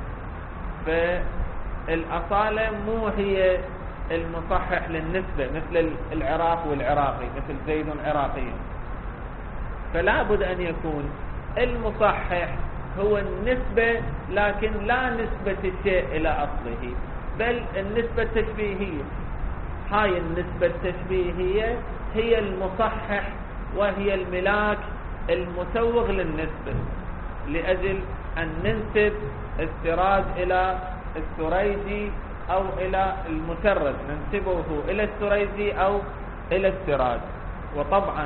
فالأصالة مو هي المصحح للنسبة مثل العراق والعراقي، مثل زيد عراقي. فلا بد أن يكون المصحح هو النسبة، لكن لا نسبة الشيء إلى أصله، بل النسبة التشبيهية. هاي النسبة التشبيهية هي المصحح، وهي الملاك المسوغ للنسبة، لأجل أن ننسب السراج إلى السريجي أو إلى المسرد، ننسبه إلى السريجي أو إلى السراج. وطبعا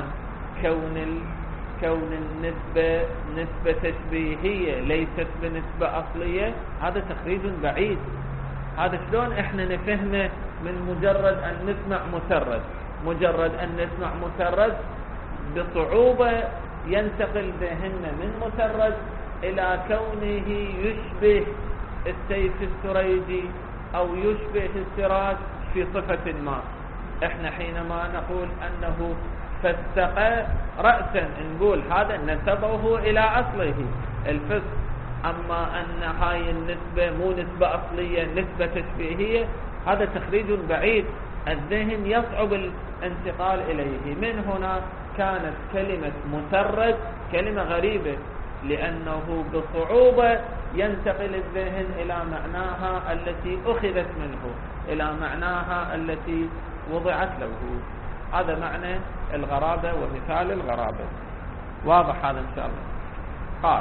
كون النسبة نسبة تشبيهية ليست بنسبة أصلية، هذا تخريج بعيد. هذا شلون احنا نفهمه من مجرد أن نسمع مسرد؟ مجرد أن نسمع مسرد بصعوبة ينتقل ذهننا من مسرد إلى كونه يشبه السيف السريجي أو يشبه السراج في صفة ما. احنا حينما نقول أنه فسق رأسا، نقول هذا نسبه إلى أصله. الفسق أما أن هاي النسبة مو نسبة أصلية، نسبة تشبيهية، هذا تخريج بعيد، الذهن يصعب الانتقال إليه. من هنا كانت كلمة مسرج كلمة غريبة، لأنه بصعوبة ينتقل الذهن إلى معناها التي أخذت منه، إلى معناها التي وضعت له. هذا معنى الغرابة ومثال الغرابة. واضح هذا إن شاء الله. قال: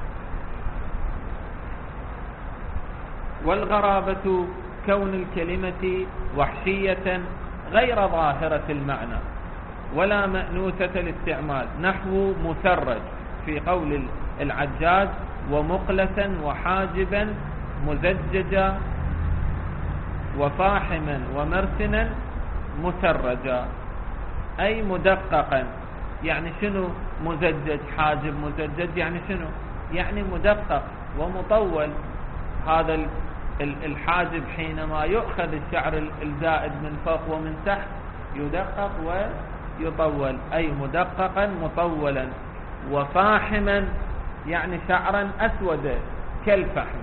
والغرابة كون الكلمة وحشية غير ظاهرة المعنى ولا مأنوثة الاستعمال، نحو مسرج في قول العجاز: ومقلسا وحاجبا مزججا وفاحما ومرسنا مسرجا، أي مدققا. يعني شنو مزجج حاجب مزجج؟ يعني شنو؟ يعني مدقق ومطول. هذا الحاجب حينما يؤخذ الشعر الزائد من فوق ومن تحت يدقق ويطول، أي مدققا مطولا. وفاحما يعني شعرا أسود كالفحم.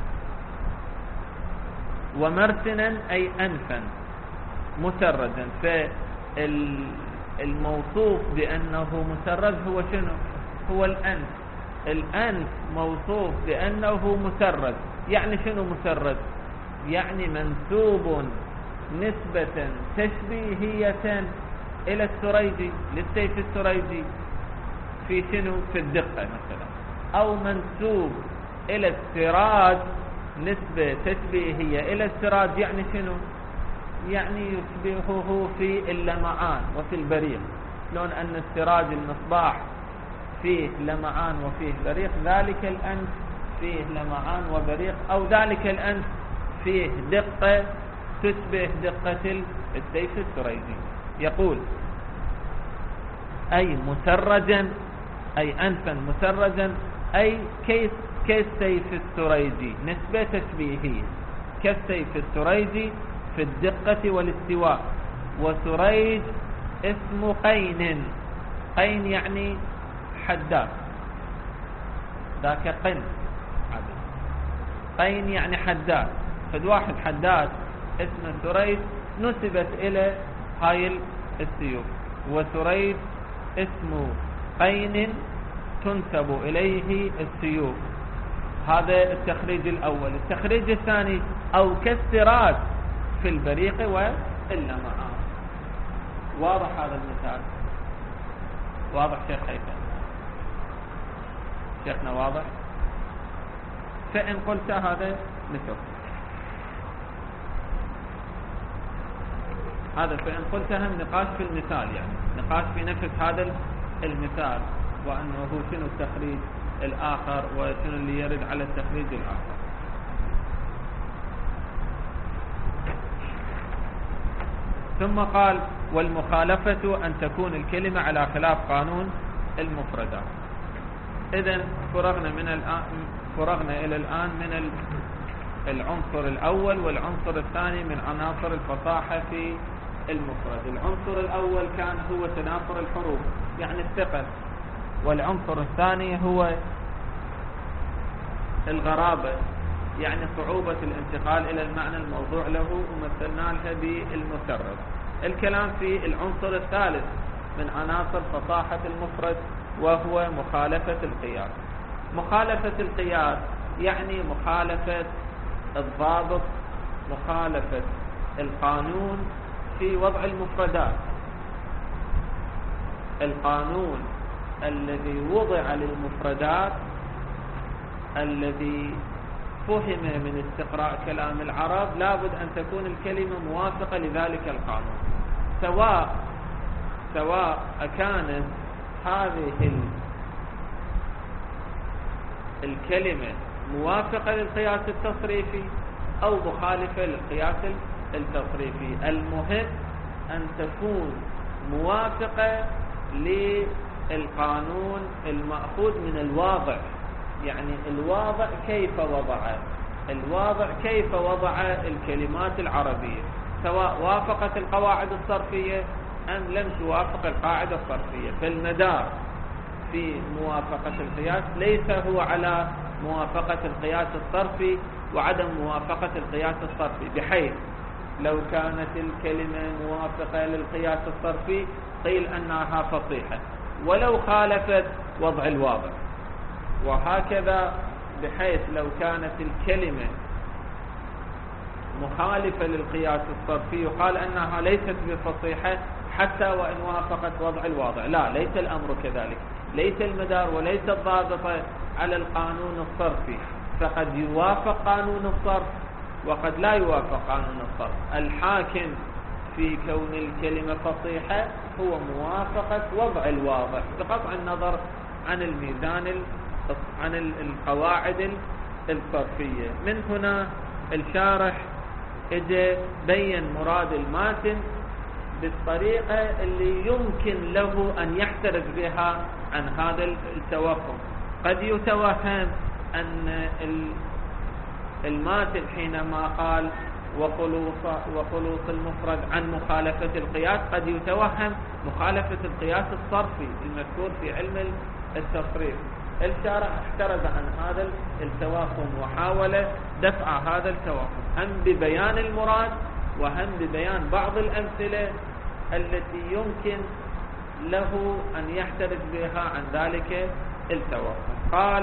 ومرسنا أي أنفا مسرجا. فالموصوف بأنه مسرج هو شنو؟ هو الأنف. الأنف موصوف بأنه مسرج. يعني شنو مسرج؟ يعني منسوب نسبة تشبيهية إلى السريجي، للسيف السريجي، في شنو؟ في الدقة مثلا. أو منسوب إلى السراج نسبة تشبيهية إلى السراج. يعني شنو؟ يعني يشبهه في اللمعان وفي البريق. لون أن السراج المصباح فيه لمعان وفيه بريق، ذلك الأنف فيه لمعان وبريق، أو ذلك الأنف فيه دقة تشبه دقة السيف السريجي. يقول: أي مسرجا، أي أنفا مسرجا، أي كالسيف السريجي، نسبة تشبيهية كالسيف السريجي في الدقة والاستواء. وسريج اسم قين. قين يعني حداد، ذاك قن. قين يعني حداد، فد واحد حداد اسمه سريج نسبت إلى هاي السيوف. وسريج اسم قين تنسب إليه السيوف. هذا التخريج الأول. التخريج الثاني: أو كالسراج في البريق واللمعان. واضح هذا المثال؟ واضح شيخ هيثم؟ شيخنا واضح؟ فإن قلت هذا مثل هذا، فإن قلت هم نقاش في المثال، يعني نقاش في نفس هذا المثال، وأنه شنو التخريج الآخر وشنو اللي يرد على التخريج الآخر. ثم قال: والمخالفة أن تكون الكلمة على خلاف قانون المفردات. إذن فرغنا إلى الآن من العنصر الأول والعنصر الثاني من عناصر الفصاحة في المفرد. العنصر الأول كان هو تنافر الحروف، يعني الثقل. والعنصر الثاني هو الغرابة، يعني صعوبة الانتقال إلى المعنى الموضوع له، ومثلنا لها بالمسرج. الكلام في العنصر الثالث من عناصر فصاحة المفرد، وهو مخالفة القياس. مخالفة القياس يعني مخالفة الضابط، مخالفة القانون في وضع المفردات. القانون الذي وضع للمفردات، الذي فهم من استقراء كلام العرب، لابد أن تكون الكلمة موافقة لذلك القانون، سواء كانت هذه الكلمة موافقة للقياس التصريفي أو مخالفة للقياس التصريفي. المهم أن تكون موافقة للقانون المأخوذ من الواضع. يعني الواضع كيف وضع الكلمات العربية، سواء وافقت القواعد الصرفية أم لم توافق القاعدة الصرفية. فالمدار في موافقة القياس ليس هو على موافقة القياس الصرفي وعدم موافقة القياس الصرفي، بحيث لو كانت الكلمة موافقة للقياس الصرفي قيل أنها فصيحة ولو خالفت وضع الواضع، وهكذا بحيث لو كانت الكلمة مخالفة للقياس الصرفي يقال أنها ليست بفصيحة حتى وإن وافقت وضع الواضع. لا، ليس الأمر كذلك، ليس المدار وليس الضابطة على القانون الصرفي، فقد يوافق قانون الصرف وقد لا يوافق قانون الصرف. الحاكم في كون الكلمة فصيحة هو موافقة وضع الواضع بقطع النظر عن الميزان عن القواعد الصرفية. من هنا الشارح اجى بين مراد الماتن بالطريقة اللي يمكن له أن يحترز بها عن هذا التوهم. قد يتوهم أن الماتن حينما قال وخلوص المفرد عن مخالفة القياس قد يتوهم مخالفة القياس الصرفي المذكور في علم التصريف. الشارع احترز عن هذا التوهم وحاول دفع هذا التوهم، هم ببيان المراد وهم ببيان بعض الأمثلة التي يمكن له أن يحترز بها عن ذلك التوهم. قال: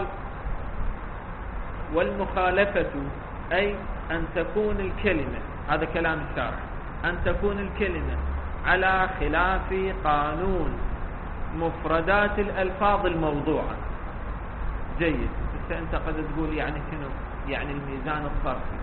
والمخالفة أي أن تكون الكلمة، هذا كلام الشارع، أن تكون الكلمة على خلاف قانون مفردات الألفاظ الموضوعة. جيد. أنت قد تقول يعني شنو؟ يعني الميزان الصرفي.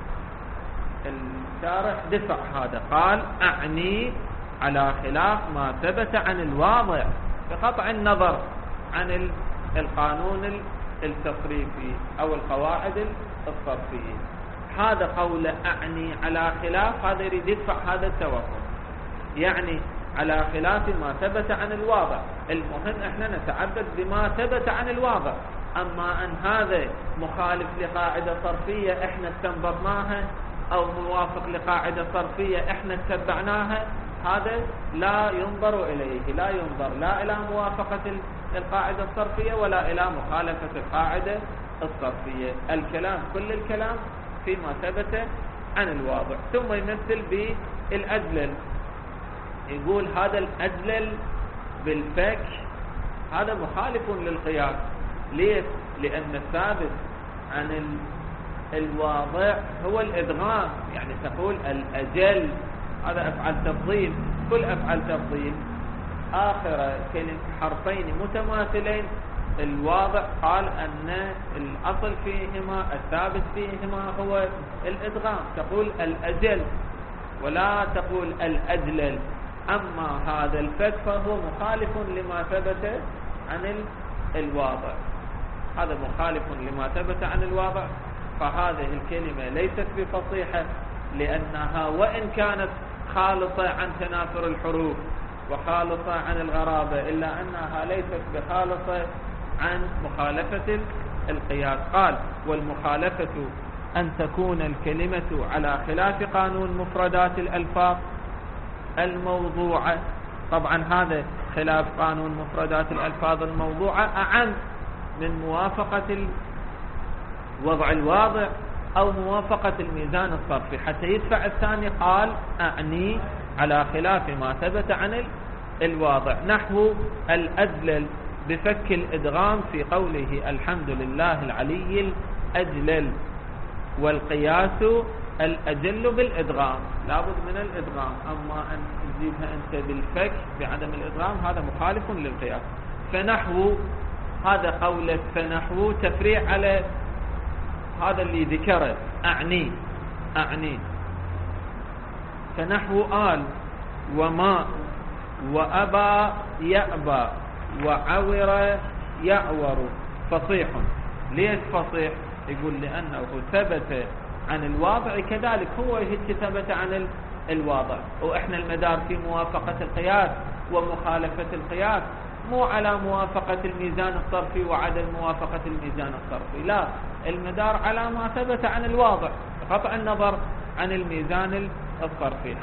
الشارح دفع هذا، قال: أعني على خلاف ما ثبت عن الواضع بقطع النظر عن القانون التصريفي أو القواعد الصرفية. هذا قول أعني على خلاف، هذا يريد يدفع هذا التوهم، يعني على خلاف ما ثبت عن الواضع. المهم احنا نتعبد بما ثبت عن الواضع، أما أن هذا مخالف لقاعدة صرفية احنا استنبطناها أو موافق لقاعدة صرفية احنا اتبعناها، هذا لا ينظر إليه، لا ينظر لا إلى موافقة القاعدة الصرفية ولا إلى مخالفة القاعدة الصرفية. الكلام كل الكلام فيما ثبت عن الواضع. ثم يمثل بالأدلل، يقول هذا الأدلل بالفك هذا مخالف للقياس. ليش؟ لأن الثابت عن الواضع هو الإدغام، يعني تقول الأجل، هذا أفعل تفضيل، كل أفعل تفضيل آخر كلمة حرفين متماثلين. الواضع قال أن الأصل فيهما الثابت فيهما هو الإدغام، تقول الأجل ولا تقول الأدلل. أما هذا الفك فهو مخالف لما ثبت عن الواضع، هذا مخالف لما ثبت عن الواضع. فهذه الكلمة ليست بفصيحة، لأنها وإن كانت خالصة عن تناثر الحروف وخالصة عن الغرابة، إلا أنها ليست بخالصة عن مخالفة القياس. قال: والمخالفة أن تكون الكلمة على خلاف قانون مفردات الألفاظ الموضوعة. طبعا هذا خلاف قانون مفردات الألفاظ الموضوعة أعم من موافقة وضع الواضع أو موافقة الميزان الصرفي. حتى يدفع الثاني قال: أعني على خلاف ما ثبت عن الواضع، نحو الأدلل بفك الإدغام في قوله الحمد لله العلي الأجلل، والقياس الأجل بالإدغام، لابد من الإدغام. أما أن تجيبها أنت بالفك بعدم الإدغام هذا مخالف للقياس. فنحو، هذا قولة فنحو تفريع على هذا اللي ذكره أعني. فنحو قال: وما وأبى يأبى وعور يعور فصيح. ليش فصيح؟ يقول لأنه ثبت عن الواضع كذلك، هو ثبت عن الواضع، وإحنا المدار في موافقة القياس ومخالفة القياس، مو على موافقة الميزان الصرفي وعدم موافقة الميزان الصرفي، لا، المدار على ما ثبت عن الواضع بقطع النظر عن الميزان الصرفي.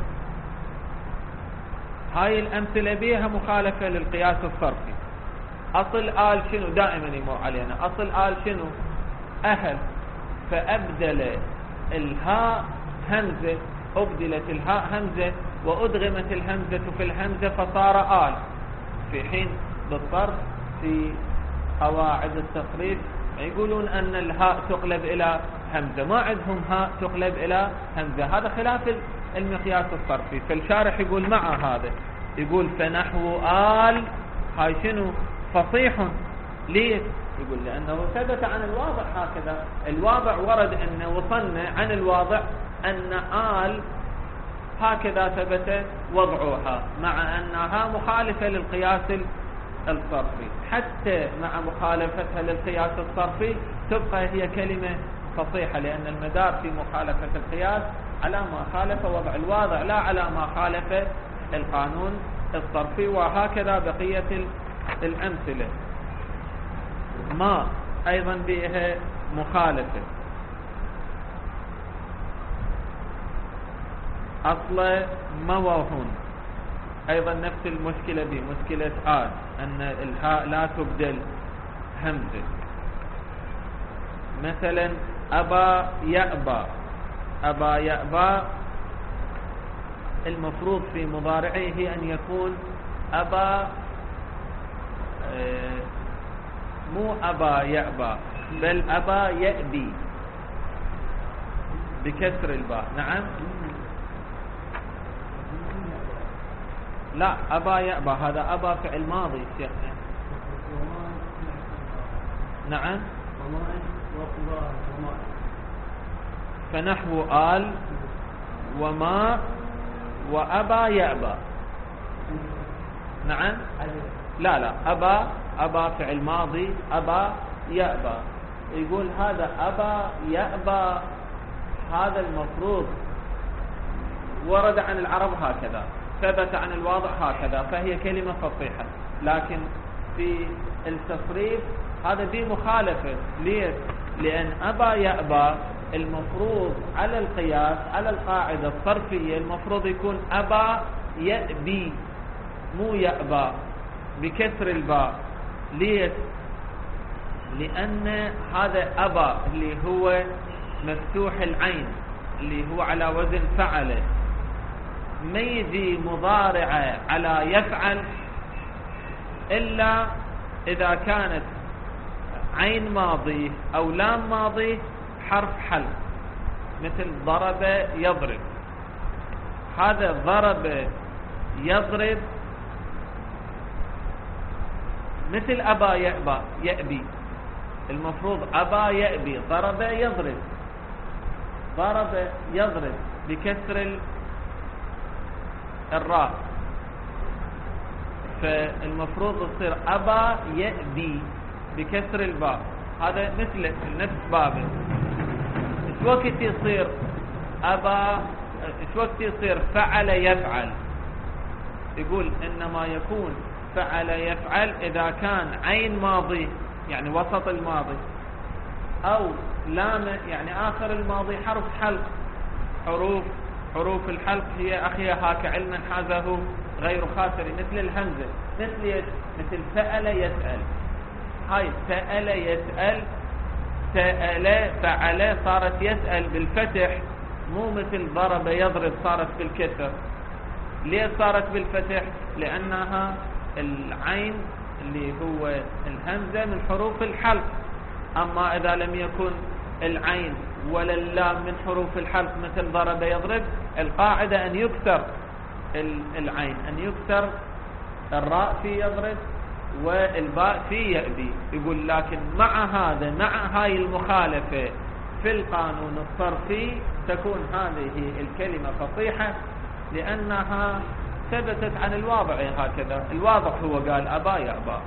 هاي الأمثلة بها مخالفة للقياس الصرفي. أصل آل شنو؟ دائما يمر علينا أصل آل شنو؟ أهل. فأبدل الهاء همزة، أبدلت الهاء همزة وأدغمت الهمزة في الهمزة فصار آل. في حين بالصرف في قواعد التصريف يقولون أن الهاء تقلب إلى همزة، ما عندهم هاء تقلب إلى همزة. هذا خلاف المقياس الصرفي. فالشارح يقول مع هذا، يقول فنحو آل هاي شنو؟ فصيح. ليه؟ يقول لأنه ثبت عن الواضع هكذا. الواضع ورد أن وصلنا عن الواضع أن آل هكذا ثبت وضعها، مع أنها مخالفة للقياس الصرفي. حتى مع مخالفتها للقياس الصرفي تبقى هي كلمة فصيحة، لأن المدار في مخالفة القياس على ما خالف وضع الواضع لا على ما خالف القانون الصرفي. وهكذا بقية الأمثلة. ما أيضا بها مخالفة. أصل موهن أيضا نفس المشكلة دي، مشكلة آل، أن الهاء لا تبدل همزة. مثلا أبا يأبى، أبا يأبى المفروض في مضارعه أن يكون أبا، مو أبا يأبى بل أبا يأبي بكسر الباء. نعم، لا أبا يأبى هذا أبا فعل ماضي شيخنا. نعم، فنحو آل وما وأبا يأبى. نعم، لا أبا فعل ماضي، أبا يأبى. يقول هذا أبا يأبى، هذا المفروض ورد عن العرب هكذا، ثبت عن الواضع هكذا، فهي كلمة فصيحة. لكن في التصريف هذا دي مخالفة. ليه؟ لأن أبا يأبى المفروض على القياس على القاعدة الصرفية المفروض يكون أبا يأبي مو يأبى بكسر الباء. ليه؟ لأن هذا أبا اللي هو مفتوح العين اللي هو على وزن فعل، ما يجي مضارعة على يفعل إلا إذا كانت عين ماضي أو لام ماضي حرف حلق، مثل ضرب يضرب. هذا ضرب يضرب مثل أبا يأبي، المفروض أبا يأبي ضرب يضرب، ضرب يضرب بكسر الراء، فالمفروض يصير أبا يأبي بكسر الباء. هذا مثل نفس بابه. ايش وقت يصير أبا، ايش وقت يصير فعل يفعل؟ يقول إنما يكون فعل يفعل إذا كان عين ماضي يعني وسط الماضي، أو لام يعني آخر الماضي حرف حلق. حروف الحلق هي أخي هاك علما حازه غير خاسر، مثل الهمزة، مثل سأل يسأل. هاي سأل يسأل، سأل فعل صارت يسأل بالفتح، مو مثل ضرب يضرب صارت بالكسر. ليه صارت بالفتح؟ لأنها العين اللي هو الهمزة من حروف الحلق. أما إذا لم يكن العين ولا اللام من حروف الحلق مثل ضرب يضرب، القاعدة أن يكسر العين، أن يكسر الراء في يضرب والباء في يأبي. يقول لكن مع هذا، مع هاي المخالفة في القانون الصرفي تكون هذه الكلمة فصيحة، لأنها ثبتت عن الواضع هكذا. الواضع هو قال أبا يأبى.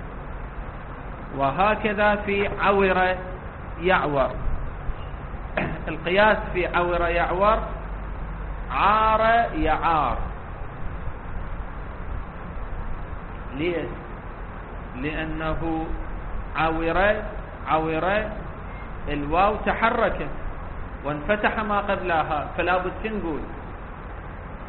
وهكذا في عور يعور. القياس في عور يعور عار يعار. ليش؟ لأنه عور الواو تحركت وانفتح ما قبلها، فلا بد نقول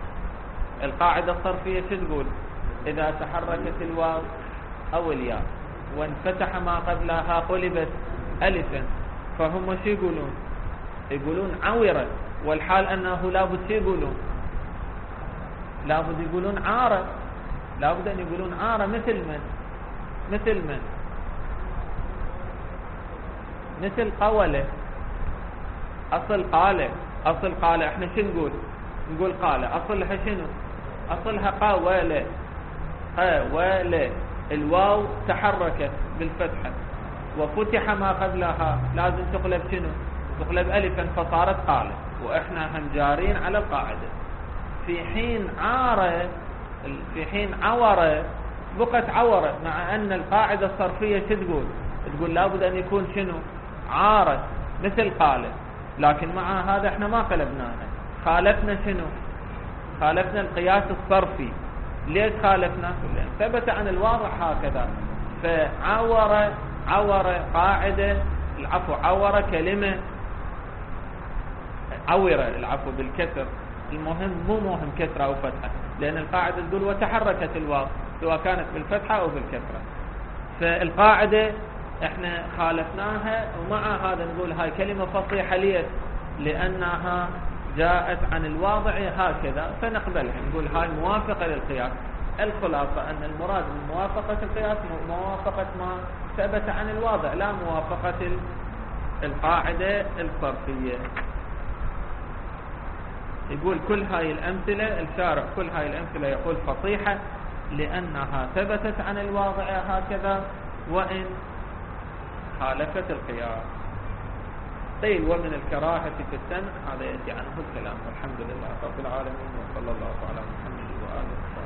القاعدة الصرفية تقول إذا تحركت الواو أو الياء وانفتح ما قبلها قلبت ألفا، فهم شو يقولون؟ يقولون عورة، والحال أنه لابد شو يقولون؟ لابد يقولون عارة، لابد أن يقولون عارة. مثل من؟ مثل من؟ مثل قولة. أصل قالة، أصل قالة احنا شو نقول؟ نقول قالة أصلها شنو؟ أصلها قاولة، قاولة. الواو تحركت بالفتحة وفتح ما قبلها، لازم تقلب شنو؟ تقلب ألفا، فصارت قالة، وإحنا هم جارين على القاعدة. في حين عارة، في حين عورة بقت عورة، مع أن القاعدة الصرفية شو تقول؟ تقول لابد أن يكون شنو؟ عارة مثل قالة. لكن مع هذا احنا ما قلبناها، خالفنا شنو؟ خالفنا القياس الصرفي. ليش خالفنا؟ لأن ثبت عن الواضع هكذا. فعور، عور قاعدة، العفو عور كلمة، عورة العفو بالكسر، المهم مو مهم كسرة أو فتحة، لأن القاعدة تقول وتحركت الواو سواء كانت بالفتحة أو بالكسرة. فالقاعدة احنا خالفناها، ومع هذا نقول هاي كلمة فصيحة. ليش؟ لأنها جاءت عن الواضع هكذا فنقبلها، نقول هاي موافقة للقياس. الخلاصة أن المراد من موافقة القياس موافقة ما ثبت عن الواضع، لا موافقة القاعدة الصرفية. يقول كل هاي الأمثلة، الشارع كل هاي الأمثلة يقول فصيحة لأنها ثبتت عن الواضع هكذا وإن خالفت القياس. قيل ومن الكراهة في السمع، هذا يأتي عنه الكلام. والحمد لله رب العالمين، وصلى الله على محمد وآله.